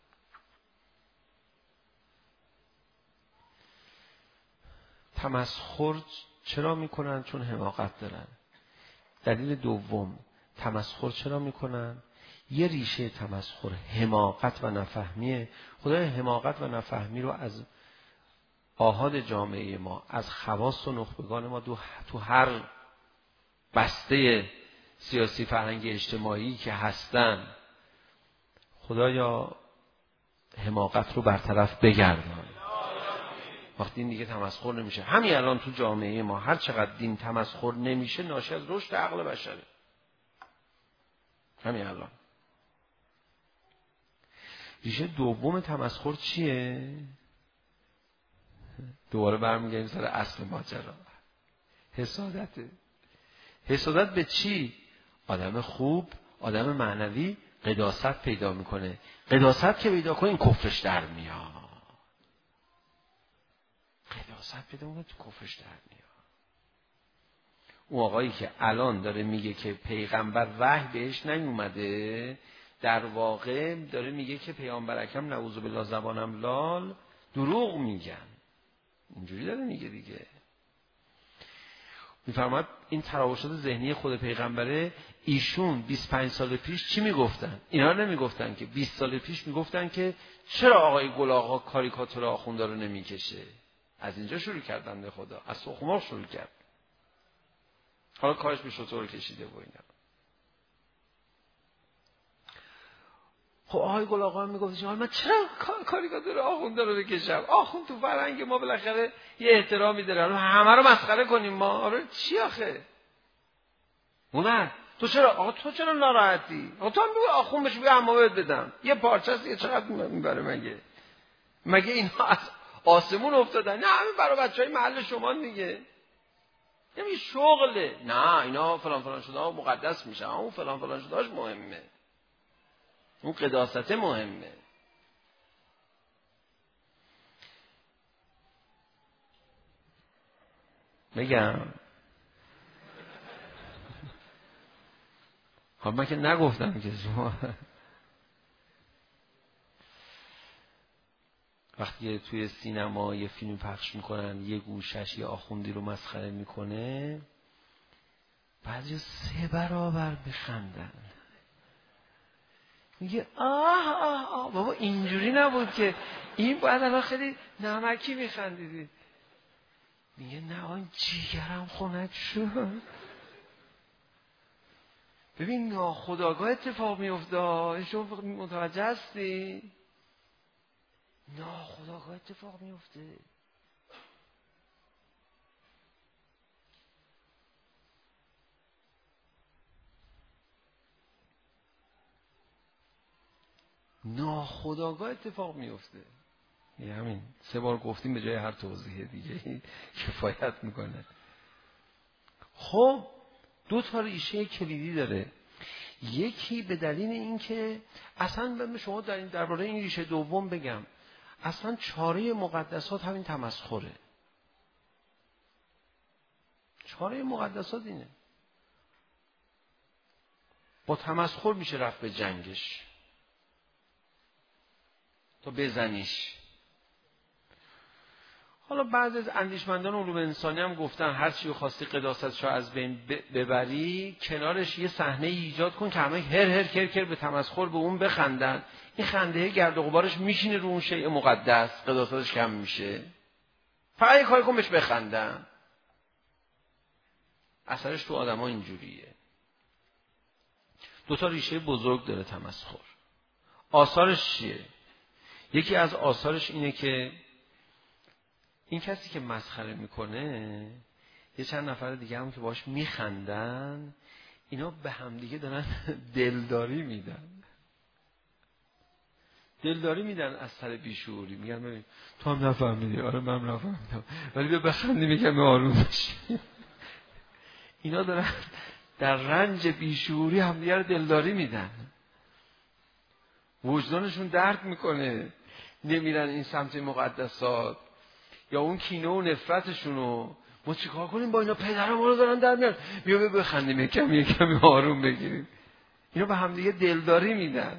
تمسخر چرا میکنن؟ چون حماقت دارن. دلیل دوم، تمسخر چرا میکنن؟ یه ریشه تمسخر حماقت و نفهمیه. خدای حماقت و نفهمی رو از آحاد جامعه ما، از خواص و نخبگان ما تو هر بسته سیاسی فرهنگی اجتماعی که هستن، خدایا حماقت رو برطرف بگردان. وقتی این دیگه تمسخر نمیشه. همین الان تو جامعه ما هر چقدر دین تمسخر نمیشه، ناشی از رشد عقل بشره. همین الان. ریشه دوم تمسخر چیه؟ دوباره برمیگردیم سر اصل ماجرا. حسادته. حسادت به چی؟ آدم خوب، آدم معنوی قداست پیدا میکنه. قداست که پیدا کنه این کفرش در میاد. قداست پیدا میکنه تو کفرش در میاد. اون آقایی که الان داره میگه که پیغمبر وحی بهش نیومده، در واقع داره میگه که پیامبر اکرم نعوذ بالله زبانم لال دروغ میگن. اینجوری داره میگه دیگه. میفرماد این تراوشات ذهنی خود پیغمبره. ایشون 25 سال پیش چی میگفتن؟ اینا نمیگفتن که 20 سال پیش میگفتن که چرا آقای گل آقا کاریکاتور آخونده رو نمیکشه. از اینجا شروع کردن به خدا، از سخمار شروع کرد. حالا کارش به شطور کشیده و اینا. خب آقای گل آقا هم میگفت حالا من چرا کاریکاتور آخونده رو بکشم؟ آخوند تو فرهنگ ما بالاخره یه احترامی داره، همه رو مسخره کنیم ما؟ آره چی آخه؟ نه تو چرا آقا، تو چرا ناراحتی؟ آقا تو هم بگو آخوند بشه بیا عمامت بدم. یه پارچه است یه چقدر میبره مگه اینها از آسمون افتادن؟ نه همین برای بچهای محل شما دیگه. یعنی شغله. نه اینا فلان فلان شده ها مقدس میشن، اون فلان فلان شده هاش مهمه، اون قداست مهمه. بگم خب من که نگفتم که شما وقتی توی سینما یه فیلم پخش میکنن یه گوشش یه آخوندی رو مسخره میکنه، بعضی 3 برابر میخندن. میگه آه بابا اینجوری نبود که، این باید الان خیلی نمکی میخندیدی. میگه نه آن جیگرم خنک شد. ببین ناخودآگاه اتفاق میفته. شما متوجه هستی؟ ناخودآگاه اتفاق میفته. ناخودآگاه اتفاق میفته. یه همین 3 بار گفتیم به جای هر توضیح دیگه کفایت میکنه. خب 2 تا ریشه کلیدی داره. یکی به دلیل این که اصلا به شما درباره این ریشه دوم بگم، اصلا چاره مقدسات همین تمسخره. چاره مقدسات اینه. با تمسخر میشه رفت به جنگش تا بزنیش. حالا بعضی از اندیشمندان علوم انسانی هم گفتن هر چی خواستی قداستش رو از بین ببری، کنارش یه صحنه ایجاد کن که همه هر کر به تمسخر به اون بخندن. این خنده گرد و غبارش میشینه رو اون شیء مقدس، قداستش کم میشه. فقط یه کاری کن بهش بخندن. اثرش تو آدم‌ها اینجوریه. 2 تا ریشه بزرگ داره تمسخر. آثارش چیه؟ یکی از آثارش اینه که این کسی که مسخره میکنه، یه چند نفر دیگه هم که باش میخندن، اینا به هم دیگه دارن دلداری میدن از سر بیشعوری. میگن ببین تو هم نفهمیدی. آره من نفهمیدم ولی بیا بخندی میگم آروم بشی. اینا دارن در رنج بیشعوری هم دیگه رو دلداری میدن. وجدانشون درد میکنه، نمیرن این سمت مقدسات، یا اون کینه و نفرتشونو ما چیکار کنیم با اینا؟ پدرم ما رو دارن در میارن، بیا بخندیم یکمی آروم بگیریم. اینا به همدیگه دلداری میدن.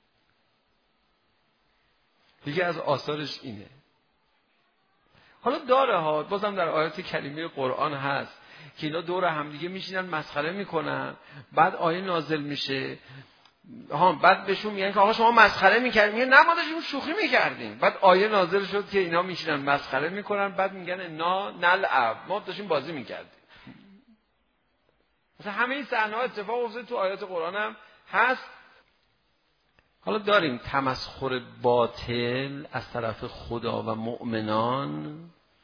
دیگه از آثارش اینه. حالا داره ها، بازم در آیات کریمه قرآن هست که اینا دور همدیگه میشینن مسخره میکنن، بعد آیه نازل میشه، بعد بهشون میگن که آقا شما مسخره میکردین، میگن نه ما داشتیم شوخی میکردیم. بعد آیه نازل شد که اینا میشینن مسخره میکنن، بعد میگن انا نلعب، ما داشتیم بازی میکردیم. مثلا همه این صحنه‌ها اتفاق افتاده تو آیات قرآن هم هست. حالا داریم تمسخر باطل از طرف خدا و مؤمنان،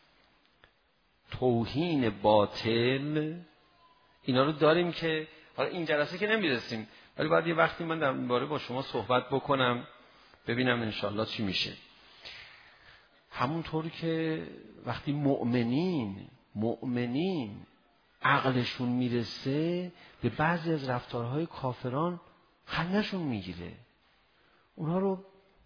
توهین باطل، اینا رو داریم که حالا این جلسه که نمیرسیم، ولی باید یه وقتی من در این باره با شما صحبت بکنم ببینم انشالله چی میشه. همونطور که وقتی مؤمنین عقلشون میرسه به بعضی از رفتارهای کافران خنده‌شون میگیره، اونا رو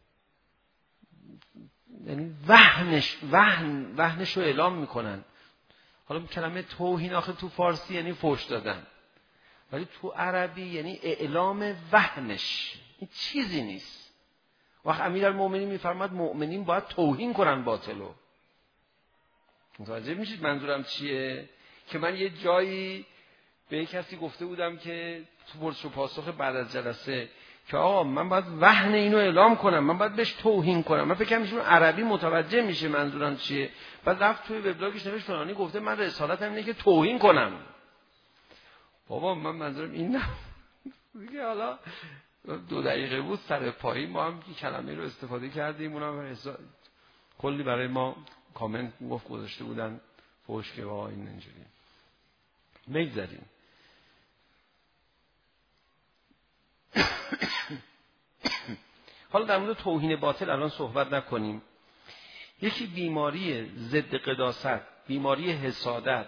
یعنی وهنش رو اعلام میکنن. حالا کلمه توهین آخه تو فارسی یعنی فحش دادن، ولی تو عربی یعنی اعلام وهنش، این چیزی نیست. وقت امیرالمومنین میفرماد مؤمنین باید توهین کنن باطلو. متوجه میشید منظورم چیه؟ که من یه جایی به کسی گفته بودم که تو پرسش و پاسخ بعد از جلسه که آقا من باید وهن اینو اعلام کنم، من باید بهش توهین کنم. من فکر کنم عربی متوجه میشه منظورم چیه. بعد رفت توی وبلاگش نوشت فلانی گفته من رسالتم اینه که توهین کنم. بابا من منظورم این نه دیگه. حالا 2 دقیقه بود سر پایی ما هم این کلمه رو استفاده کردیم، اونم کلی برای ما کامنت گذاشته بودن فوش که با این اینجوری میگذاریم. حالا در مورد توهین باطل الان صحبت نکنیم. یکی بیماری ضد قداست، بیماری حسادت،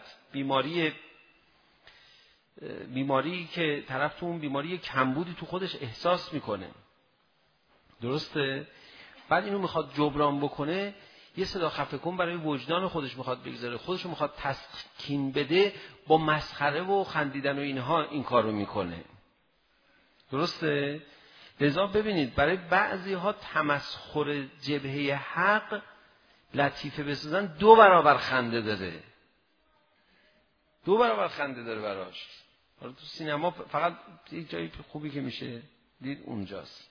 بیماری که طرف تو اون بیماری کمبودی تو خودش احساس میکنه، درسته؟ بعد اینو میخواد جبران بکنه، یه صدا خفه کن برای وجدان خودش میخواد بگذاره، خودشو میخواد تسکین بده، با مسخره و خندیدن و اینها این کارو میکنه، درسته؟ لذا ببینید برای بعضی ها تمسخر جبهه حق لطیفه بسازن 2 برابر خنده داره، 2 برابر خنده داره براش. حالا تو سینما فقط یک جایی خوبی که میشه دید اونجاست.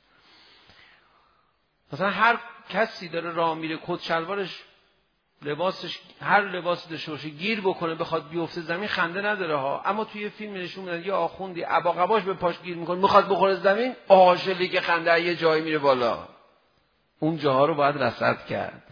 مثلا هر کسی داره راه میره کت شلوارش لباسش هر لباسی داشته باشه گیر بکنه بخواد بیفته زمین خنده نداره ها، اما توی فیلم نشون میدن یه آخوندی عبا به پاش گیر میکنه میخواد بخوره زمین، آشلی که خنده یه جایی میره بالا. اون جاها رو باید رصد کرد.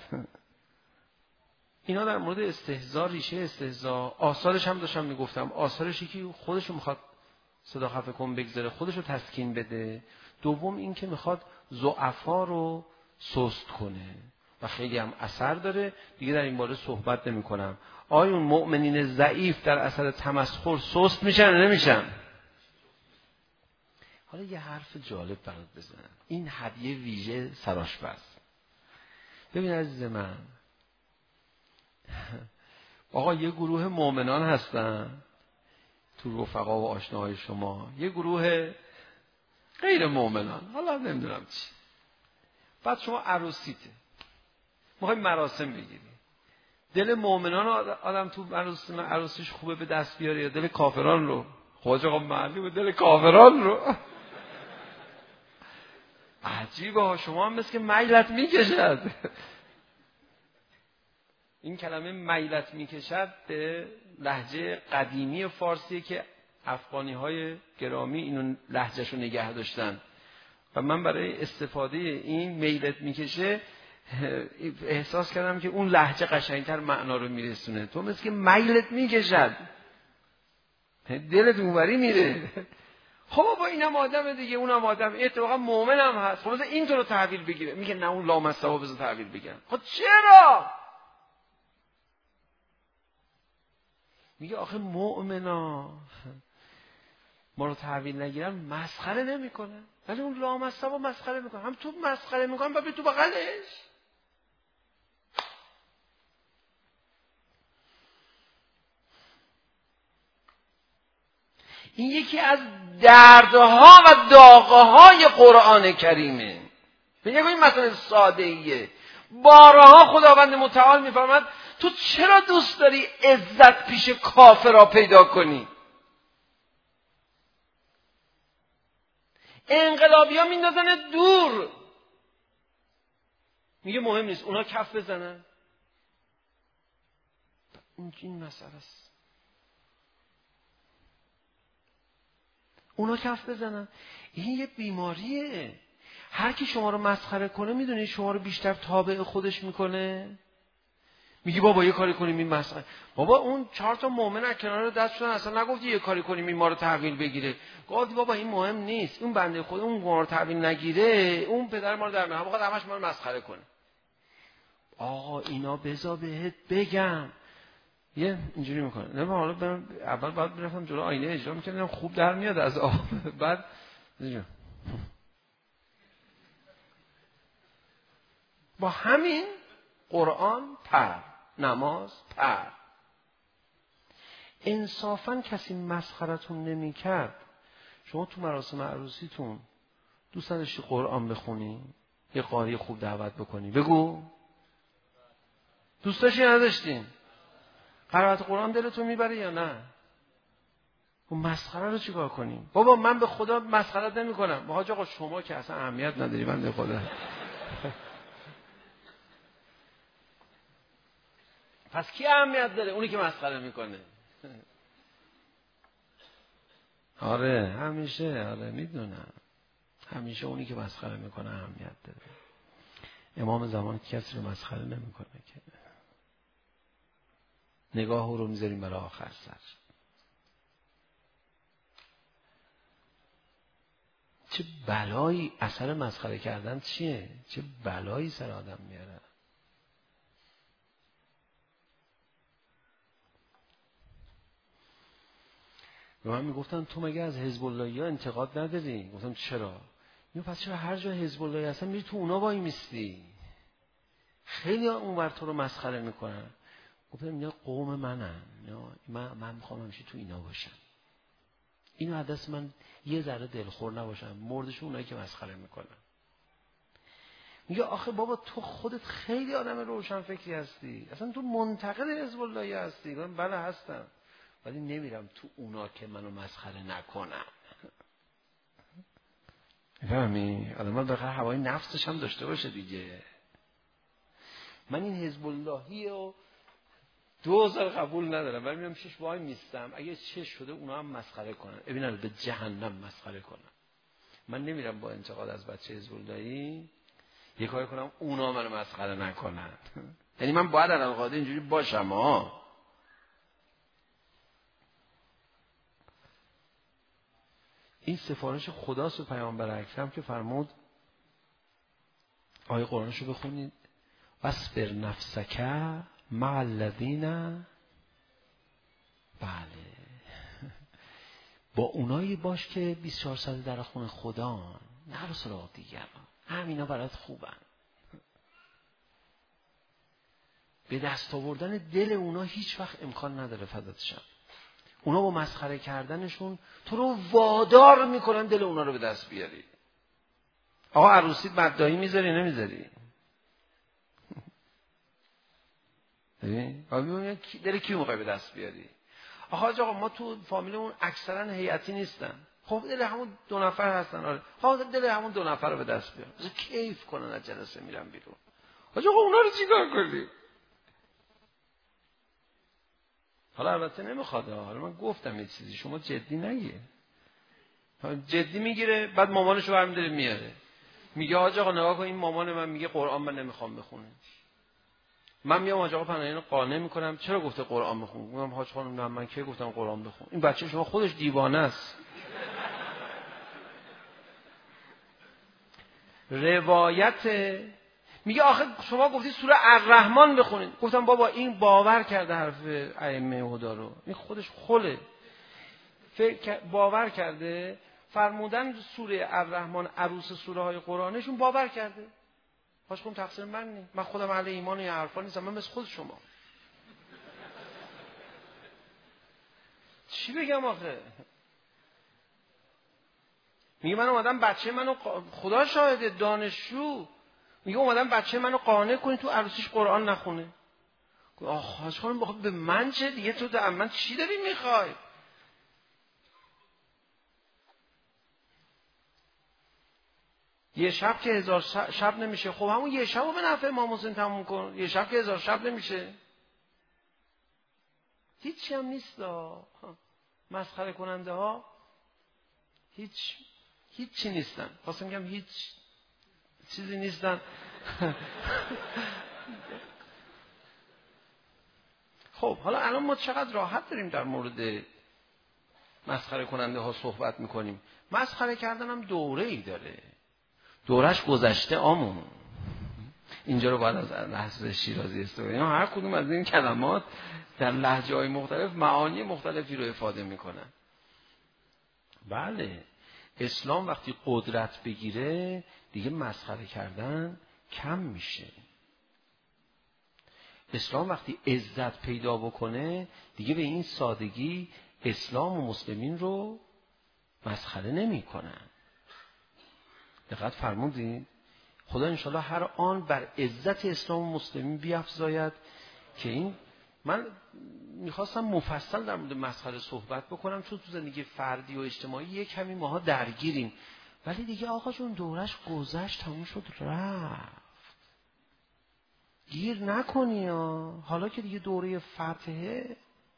اینا در مورد استهزا، ریشه استهزا، آثارش هم داشتم میگفتم، آثارش یکی خودشو میخواد صدا خفه کن بگذاره، خودشو تسکین بده. دوم این که میخواد ضعفا رو سست کنه و خیلی هم اثر داره. دیگه در این باره صحبت نمی کنم. آیا اون مؤمنین ضعیف در اثر تمسخر سست میشن یا نمیشن؟ حالا یه حرف جالب برات بزنم، این هدیه ویژه سرآشپز. ببین عزیز من، آقا یه گروه مؤمنان هستن تو رفقا و آشناهای شما، یه گروه غیر مؤمنان، حالا نمیدونم چی. بعد شما عروسیته میخوای مراسم بگیری، دل مؤمنان آدم تو عروسیش خوبه به دست بیاره یا دل کافران رو؟ خواجه آقا معلومه دل کافران رو. عجیبه ها، شما هم مثل که میلت میکشد. این کلمه میلت میکشد به لهجه قدیمی فارسی که افغانی های گرامی اینو لهجهشو نگه داشتن و من برای استفاده این میلت میکشه احساس کردم که اون لهجه قشنگتر معنا رو میرسونه. تو مثل که میلت میکشد، دلت اونوری میره. خب با اینم آدم دیگه، اونم آدم، اتفاقا مؤمن هم هست. خب این تو رو تحویل بگیره، میگه نه اون لامصبا بذار تحویل بگیرم. خب چرا؟ میگه آخه مؤمنا ما رو تحویل نگیرن مسخره نمیکنن، ولی اون لامصب مسخره میکنن. هم تو مسخره میکنن و به تو بغلش. این یکی از دردها و داغهای قرآن کریمه. ببینید این مسئله ساده ایه. بارها خداوند متعال میفرماد تو چرا دوست داری عزت پیش کافرها پیدا کنی؟ انقلابی ها میندازن دور، میگه مهم نیست اونا کف بزنن. این مسئله است، اونا کف بزنن. این یه بیماریه. هر کی شما رو مسخره کنه میدونی شما رو بیشتر تابع خودش میکنه. میگی بابا یه کاری کنیم این مسخره. بابا اون 4 تا مؤمن از کنار دست شدن، اصلا نگفتی یه کاری کنیم این ما رو تحویل بگیره. گفتی بابا این مهم نیست، اون بنده خود اون ما رو تحویل نگیره، اون پدر ما رو در میاره، بخواد همش ما رو مسخره کنه. آقا اینا بذار بهت بگم. یه اینجوری میکنه. نه حالا برم اول باید برفتم جلو آینه اجرا میکردم خوب در میاد از آب. بعد با همین قرآن پر، نماز پر. انصافاً کسی مسخرتون نمی کرد. شما تو مراسم عروسیتون دوست نداشتی قرآن بخونی؟ یه قاری خوب دعوت بکنی؟ بگو. دوست داشتی نداشتین؟ قرائت قرآن دلتون میبره یا نه؟ اون مسخره رو چیکار کنیم؟ بابا من به خدا مسخرت نمی کنم. حاج آقا شما که اصلا اهمیت نداری بنده خدا. پس کی اهمیت داره؟ اونی که مسخره میکنه. آره همیشه، آره میدونم، همیشه اونی که مسخره میکنه اهمیت داره. امام زمان کسی رو مسخره نمیکنه که. نگاه رو میذاریم برای آخر سر. چه بلایی اثر مسخره کردن چیه؟ چه بلایی سر آدم میاره. به من میگفتن تو مگه از حزب اللهی ها انتقاد نداری؟ گفتم چرا؟ میگم پس چرا هر جا حزب اللهی هستن میری تو اونا وای میستی؟ خیلی ها اونور تو رو مسخره میکنن. گفتم اینا قوم منن، من میخوام همیشه تو اینا باشم. اینو از دست من یه ذره دلخور نباشم. مردشون اونایی که مسخره میکنن. میگه آخه بابا تو خودت خیلی آدم روشن فکری هستی، اصلا تو منتقد حزب اللهی هستی. گفتم بله هستم، ولی نمیرم تو اونا که منو مسخره نکنن. میفهمی؟ آدم باید بخیر هوای نفسش هم داشته باشه دیگه. من این حزب اللهی و 2000 قبول ندارم، ولی میام شش وای میستم اگه چه شده اونا هم مسخره کنن، ببینن به جهنم مسخره کنن. من نمیرم با انتقاد از بچه حزب اللهی یه کاری کنم اونا منو مسخره نکنن. یعنی من باید الان اینجوری باشم ها. این سفارش خداست و پیامبر اکرم که فرمود آیه قرآنشو بخونید واصبر نفسک مع الذین، بله با اونایی باش که 24 ساعت در خونه خدا، نه سراغ دیگران، همینا برات خوبن. به دست آوردن دل اونا هیچ وقت امکان نداره فدات شم. اونا با مسخره کردنشون تو رو وادار میکنن دل اونا رو به دست بیاری. آقا عروسیت مدعی میذاری نمیذاری؟ ببین دل کی موقع به دست بیاری؟ آقا ما تو فامیلمون اکثرا هیئتی نیستن. خب دل همون 2 نفر هستن. آره خب دل همون 2 نفر رو به دست بیار. بذار کیف کنن از جلسه میرن بیرون. آقا اونا رو چیکار کنی؟ حالا البته نمیخواد، حالا من گفتم یه چیزی شما جدی نگیر. جدی میگیره بعد مامانشو برمی داره میاره. میگه حاج آقا نگاه کن این مامان من میگه قرآن من نمیخوام بخونم. من میام حاج آقا پناهی رو قانع میکنم چرا گفته قرآن بخون؟ میگم حاج خانم نه من کی گفتم قرآن بخون؟ این بچه شما خودش دیوانه است. روایت میگه آخه شما گفتی سوره الرحمن بخونید. گفتم بابا این باور کرده حرف ائمه هدا رو، این خودش خله. باور کرده فرمودن سوره الرحمن عروس سوره های قرآنشون باور کرده. باش کنم تقصیر من نیست، من خودم اهل ایمان یا حرفا نیستم، من مثل خود شما. چی بگم آخه؟ میگه من اومدم بچه منو خدا شاهده دانشجو میگه اومدم بچه منو قانع کنی تو عروسیش قرآن نخونه. آخه خانم به من چه دیگه، تو در من چی داری میخوای؟ یه شب که 1000 شب نمیشه. خب همون یه شب رو به نفع امام حسین تموم کن. یه شب که 1000 شب نمیشه. هیچی هم نیست. مسخره کننده ها هیچی نیستن. خواستم میگم هیچ چیزی نیستن. خب حالا الان ما چقدر راحت داریم در مورد مسخره کننده ها صحبت میکنیم. مسخره کردن هم دوره ای داره. دورش گذشته آمون. اینجا رو باید از لحظه شیرازی استفاده کنیم. هر کدوم از این کلمات در لهجه‌های مختلف معانی مختلفی رو افاده میکنن. بله، اسلام وقتی قدرت بگیره دیگه مسخره کردن کم میشه. اسلام وقتی عزت پیدا بکنه دیگه به این سادگی اسلام و مسلمین رو مسخره نمی کنن. دقت فرمودین؟ خدا انشالله هر آن بر عزت اسلام و مسلمین بیفزاید که این من میخواستم مفصل در مورد مسخره صحبت بکنم چون تو زندگی فردی و اجتماعی یک کمی ماها درگیریم، ولی دیگه آقا جون دورش گذشت، تموم شد رفت. گیر نکنی حالا که دیگه دوره فتحه.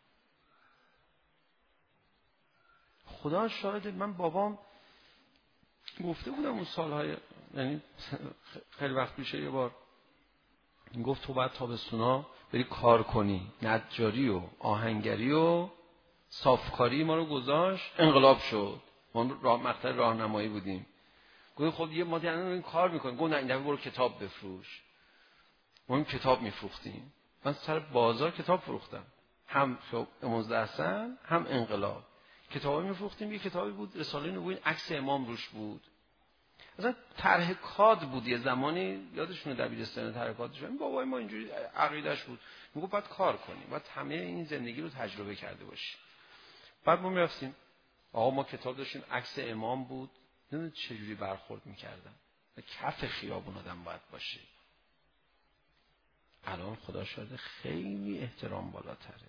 خدا شاهد، من بابام گفته بودم اون سالهای، یعنی خیلی وقت پیشه یه بار گفت تو باید تابستونا بری کار کنی. نجاری و آهنگری و صافکاری ما رو گذاشت، انقلاب شد. ما مقطع راهنمایی بودیم. گفت خب یه ما این کار میکنیم. گفت نه این دفعه برو کتاب بفروش. ما این کتاب میفروختیم. من سر بازار کتاب فروختم، هم امام حسن هم انقلاب. کتابی میفروختیم. یه کتابی بود رساله نبوی، عکس امام روش بود. مثلا طرح کاد بود. یه زمانی یادشونه دبیرستان طرح کادش، بابای ما اینجوری عقیده‌اش بود، میگفت باید کار کنیم، باید همه این زندگی رو تجربه کرده باشیم. بعد ما میرفتیم، آقا ما کتاب داشتیم عکس امام بود، نمیدونم چجوری برخورد میکردن. کف خیابون آدم باید باشه. الان خدا شاهده خیلی احترام بالاتره.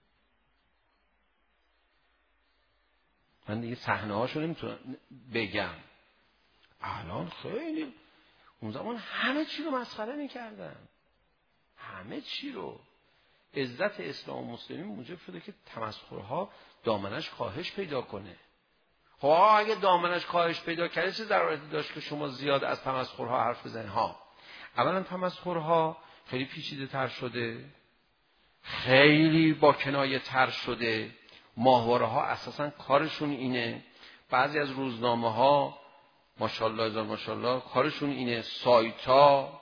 من دیگه صحنه هاشو نمیتونم بگم. الان خیلی، اون زمان همه چی رو مسخره میکردن، همه چی رو. عزت اسلام و مسلمین موجب شده که تمسخرها دامنش کاهش پیدا کنه. خب اگه دامنش کاهش پیدا کرده چه ضرورتی داشت که شما زیاد از تمسخرها حرف بزنید؟ اولا تمسخرها خیلی پیچیده تر شده، خیلی با کنایه تر شده. ماهواره ها اساسا کارشون اینه. بعضی از روزنامه ها ماشاءالله ازال ماشاءالله کارشون اینه. سایت ها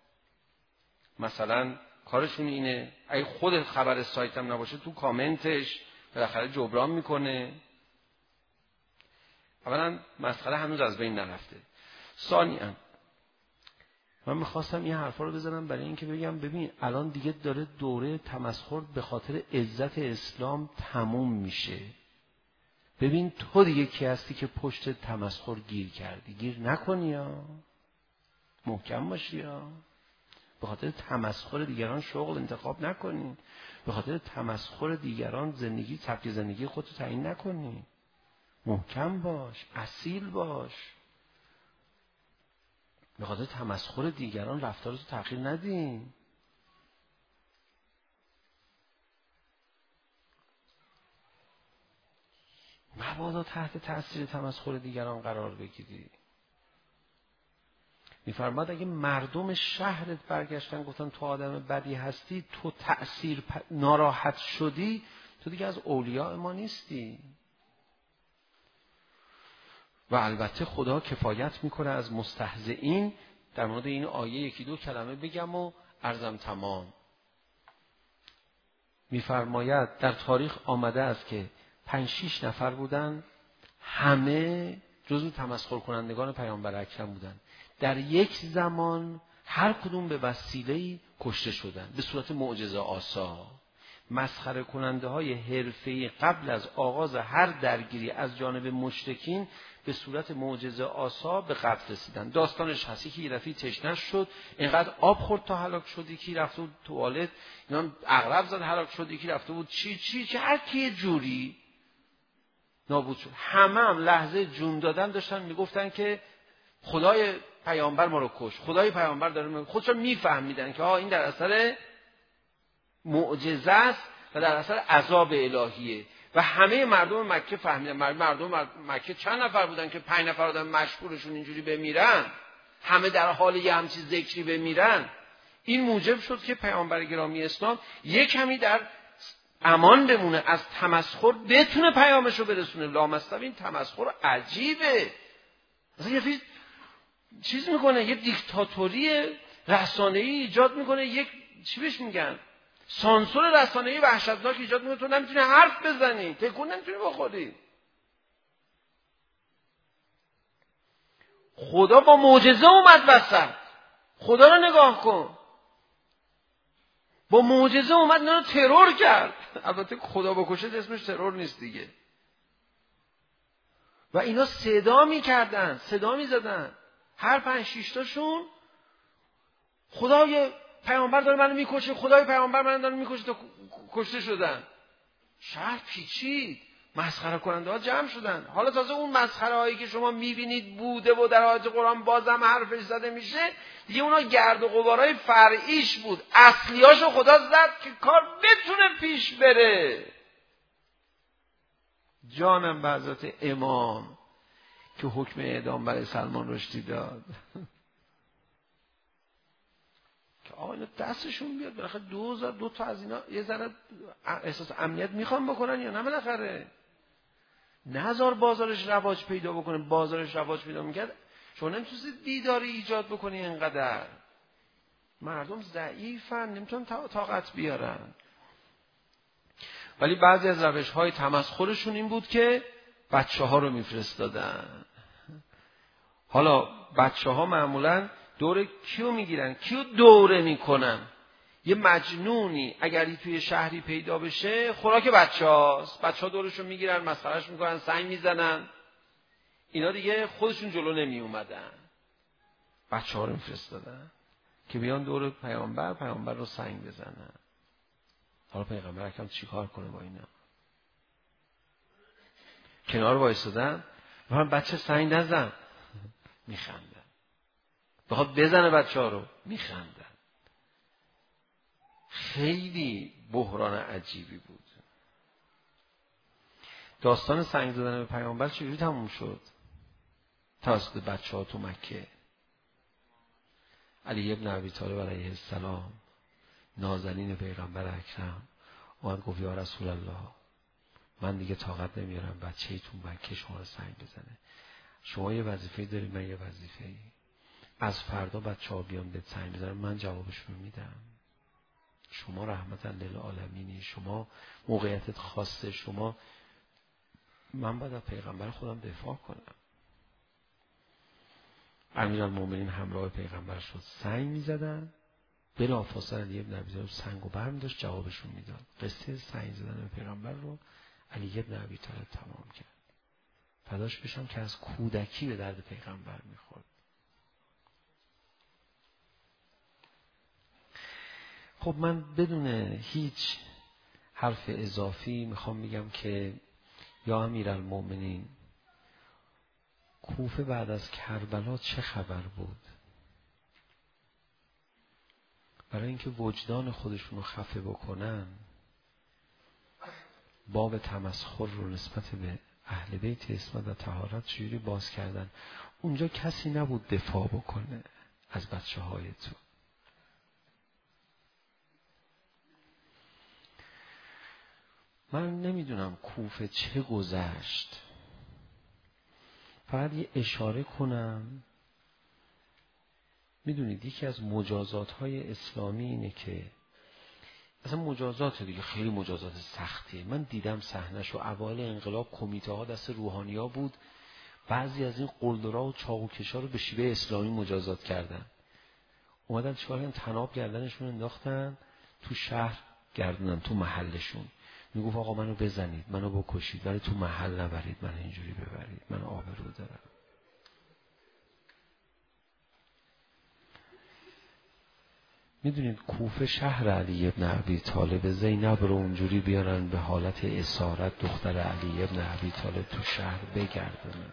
مثلا کارشون اینه. اگه خود خبر سایت هم نباشه تو کامنتش بالاخره جبران میکنه. اولا مسخره هنوز از بین نرفته. ثانیاً من میخواستم این حرفا رو بزنم برای اینکه بگم ببین الان دیگه داره دوره تمسخر به خاطر عزت اسلام تموم میشه. ببین تو دیگه کی هستی که پشت تمسخر گیر کردی؟ گیر نکنی ها، محکم باشی ها. به خاطر تمسخر دیگران شغل انتخاب نکنی، به خاطر تمسخر دیگران زندگی سبک زندگی خودتو تعیین نکنی. محکم باش، اصیل باش. به خاطر تمسخر دیگران رفتارتو تغییر ندین. مبادا تحت تأثیر تمسخر دیگران قرار بگیری. میفرماد اگه مردم شهرت برگشتن گفتن تو آدم بدی هستی، تو تأثیر ناراحت شدی، تو دیگه از اولیاء ما نیستی. و البته خدا کفایت میکنه از مستهزئین. در مورد این آیه یکی دو کلمه بگم و عرضم تمام. میفرماید در تاریخ آمده است که 5-6 نفر بودن، همه جزو تمسخر کنندگان پیامبر اکرم بودن. در یک زمان هر کدوم به وسیله‌ای کشته شدن به صورت معجزه آسا. مسخره کننده های حرفه‌ای قبل از آغاز هر درگیری از جانب مشرکین به صورت معجزه آسا به قتل رسیدن. داستانش هست یکی رفتی تشنه شد، اینقدر آب خورد تا هلاک شد، یکی رفته بود توالت اینا عقرب زد هلاک شد، یکی رفته بود چی هر کی جوری نابود شد. همه هم لحظه جون دادن داشتن میگفتن که خدای پیامبر ما رو کش، خدای پیامبر داره خودشون میفهمیدن که این در اثر معجزه است و در اثر عذاب الهیه. و همه مردم مکه فهمیدن. مردم مکه چند نفر بودن که 5 نفر آدم مشهورشون اینجوری بمیرن، همه در حال یه همچین ذکری بمیرن. این موجب شد که پیامبر گرامی اسلام یک کمی در امان بمونه از تمسخر، بتونه پیامش رو برسونه. لامصب این تمسخر عجیبه، مثلا یه چیز میکنه، یه دیکتاتوری رسانه‌ای ایجاد میکنه، یک چی بهش میگن سانسور رسانه‌ای وحشتناک ایجاد میکنه. تو نمیتونی حرف بزنی، تکون نمیتونی بخوری. خدا با معجزه اومد وسط. خدا رو نگاه کن، با معجزه اومد اینا رو ترور کرد. البته خدا بکشه اسمش ترور نیست دیگه. و اینا صدا میکردن، صدا میزدن، هر 5-6 تاشون خدای پیامبر داره منو میکشه، خدای پیامبر منو داره میکشه، تا کشته شدن. شهر پیچید، مسخره کننده ها جمع شدن. حالا تازه اون مسخره هایی که شما میبینید بوده و در آیات قرآن بازم حرفش زده میشه دیگه، اونا گرد و غبارهای فرعیش بود. اصلیاشو خدا زد که کار بتونه پیش بره. جانم به حضرت امام که حکم اعدام برای سلمان رشدی داد که آقا اینا دستشون بیاد بالاخره 2 تا از اینا یه ذره احساس امنیت میخوان بکنن یا نه بالاخره. نذار بازارش رواج پیدا بکنه. بازارش رواج پیدا میکرد شما نمیتونید بیداری ایجاد بکنی. اینقدر مردم ضعیفن، نمیتونن طاقت بیارن. ولی بعضی از روش‌های تمسخرشون این بود که بچه‌ها رو میفرستادن. حالا بچه‌ها معمولاً دور کیو میگیرن؟ کیو دوره میکنن؟ یه مجنونی اگری توی شهری پیدا بشه خوراک بچه‌هاست. بچه‌ها دورشو میگیرن، مسخرهش میکنن، سنگ میزنن. اینا دیگه خودشون جلو نمی اومدن. بچه‌ها رو میفرستادن که بیان دور پیامبر رو سنگ بزنن. حالا پیغمبر اکرم چیکار کنه با اینا؟ کنار وایسادن، من بچه سنگ نزن، میخندن. بخواد بزنه بچه‌ها رو، میخندن. خیلی بحران عجیبی بود. داستان سنگ زدن به پیامبر چجوری تموم شد؟ توسط بچه‌ها تو مکه. علی ابن ابی طالب علیه السلام نازنین پیغمبر اکرم اومد گفت یا رسول الله، من دیگه طاقت نمیارم بچه‌ای تو مکه شما رو سنگ بزنه. شما یه وظیفه داری، من یه وظیفه‌ای. از فردا بچه‌ها بیان به سنگ بزنن، من جوابشون میدم. شما رحمت للعالمینی، شما موقعیتت خاصه، شما من باید از پیغمبر خودم دفاع کنم. امیرالمومنین همراه پیغمبر شد، سنگ میزدن. بلافاصله علی ابن ابی طالب سنگو برمی‌داشت جوابشون میداد. قصه سنگ زدن به پیغمبر رو علی ابن ابی طالب تمام کرد. فداش بشم که از کودکی به درد پیغمبر میخورد. خب من بدون هیچ حرف اضافی میخوام بگم که یا امیرالمومنین، کوفه بعد از کربلا چه خبر بود؟ برای اینکه وجدان خودشون رو خفه بکنن، باب تمسخر رو نسبت به اهل بیت اسمت و طهارت چجوری باز کردن؟ اونجا کسی نبود دفاع بکنه از بچه‌های تو. من نمیدونم کوفه چه گذشت، فقط یه اشاره کنم. میدونید یکی از مجازات های اسلامی اینه که اصلا مجازات دیگه خیلی مجازات سختیه. من دیدم صحنه‌ش و اوایل انقلاب کمیته ها دست روحانی‌ها بود، بعضی از این قلدرها و چاقوکشا رو به شیوه اسلامی مجازات کردن. اومدن چیکار کردن؟ طناب گردنشون انداختن تو شهر گردوندن تو محلشون. میگفت آقا منو بزنید، منو بکشید، ولی تو محل نبرید، من اینجوری ببرید، من آبرو دارم. میدونید کوفه شهر علی ابن ابی طالب، زینب رو اونجوری بیارن به حالت اسارت دختر علی ابن ابی طالب تو شهر بگردن.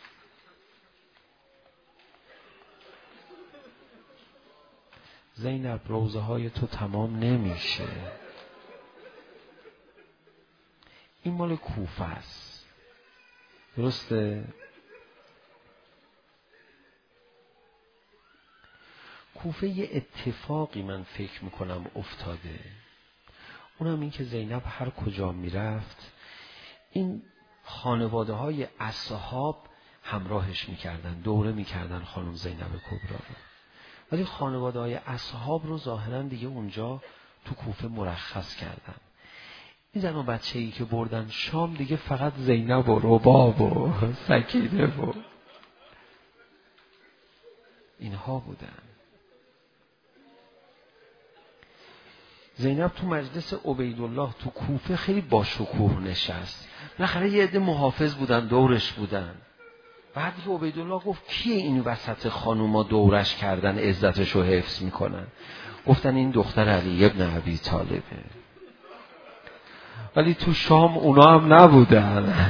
زینب روزه های تو تمام نمیشه. این مال کوفه است، درسته؟ کوفه یه اتفاقی من فکر میکنم افتاده، اونم این که زینب هر کجا میرفت این خانواده های اصحاب همراهش میکردن، دوره میکردن خانم زینب کبرا رو، ولی خانواده های اصحاب رو ظاهرا دیگه اونجا تو کوفه مرخص کردن. این زن و بچه‌ای که بردن شام دیگه فقط زینب و رباب و سکینه و اینها بودن. زینب تو مجلس عبیدالله تو کوفه خیلی با شکوه نشست. بالاخره یه عده محافظ بودن، دورش بودن. بعد که عبیدالله گفت کیه این وسط خانوما دورش کردن عزتشو حفظ میکنن؟ گفتن این دختر علی ابن ابی طالبه. ولی تو شام اونا هم نبودن.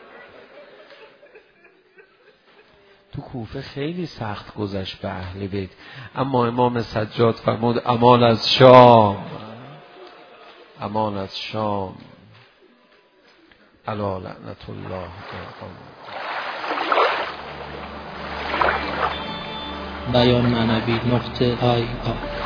تو کوفه خیلی سخت گذشت به اهل بیت، اما امام سجاد فرمود امان از شام، امان از شام، الا لعنت الله. بیان معنوی .IR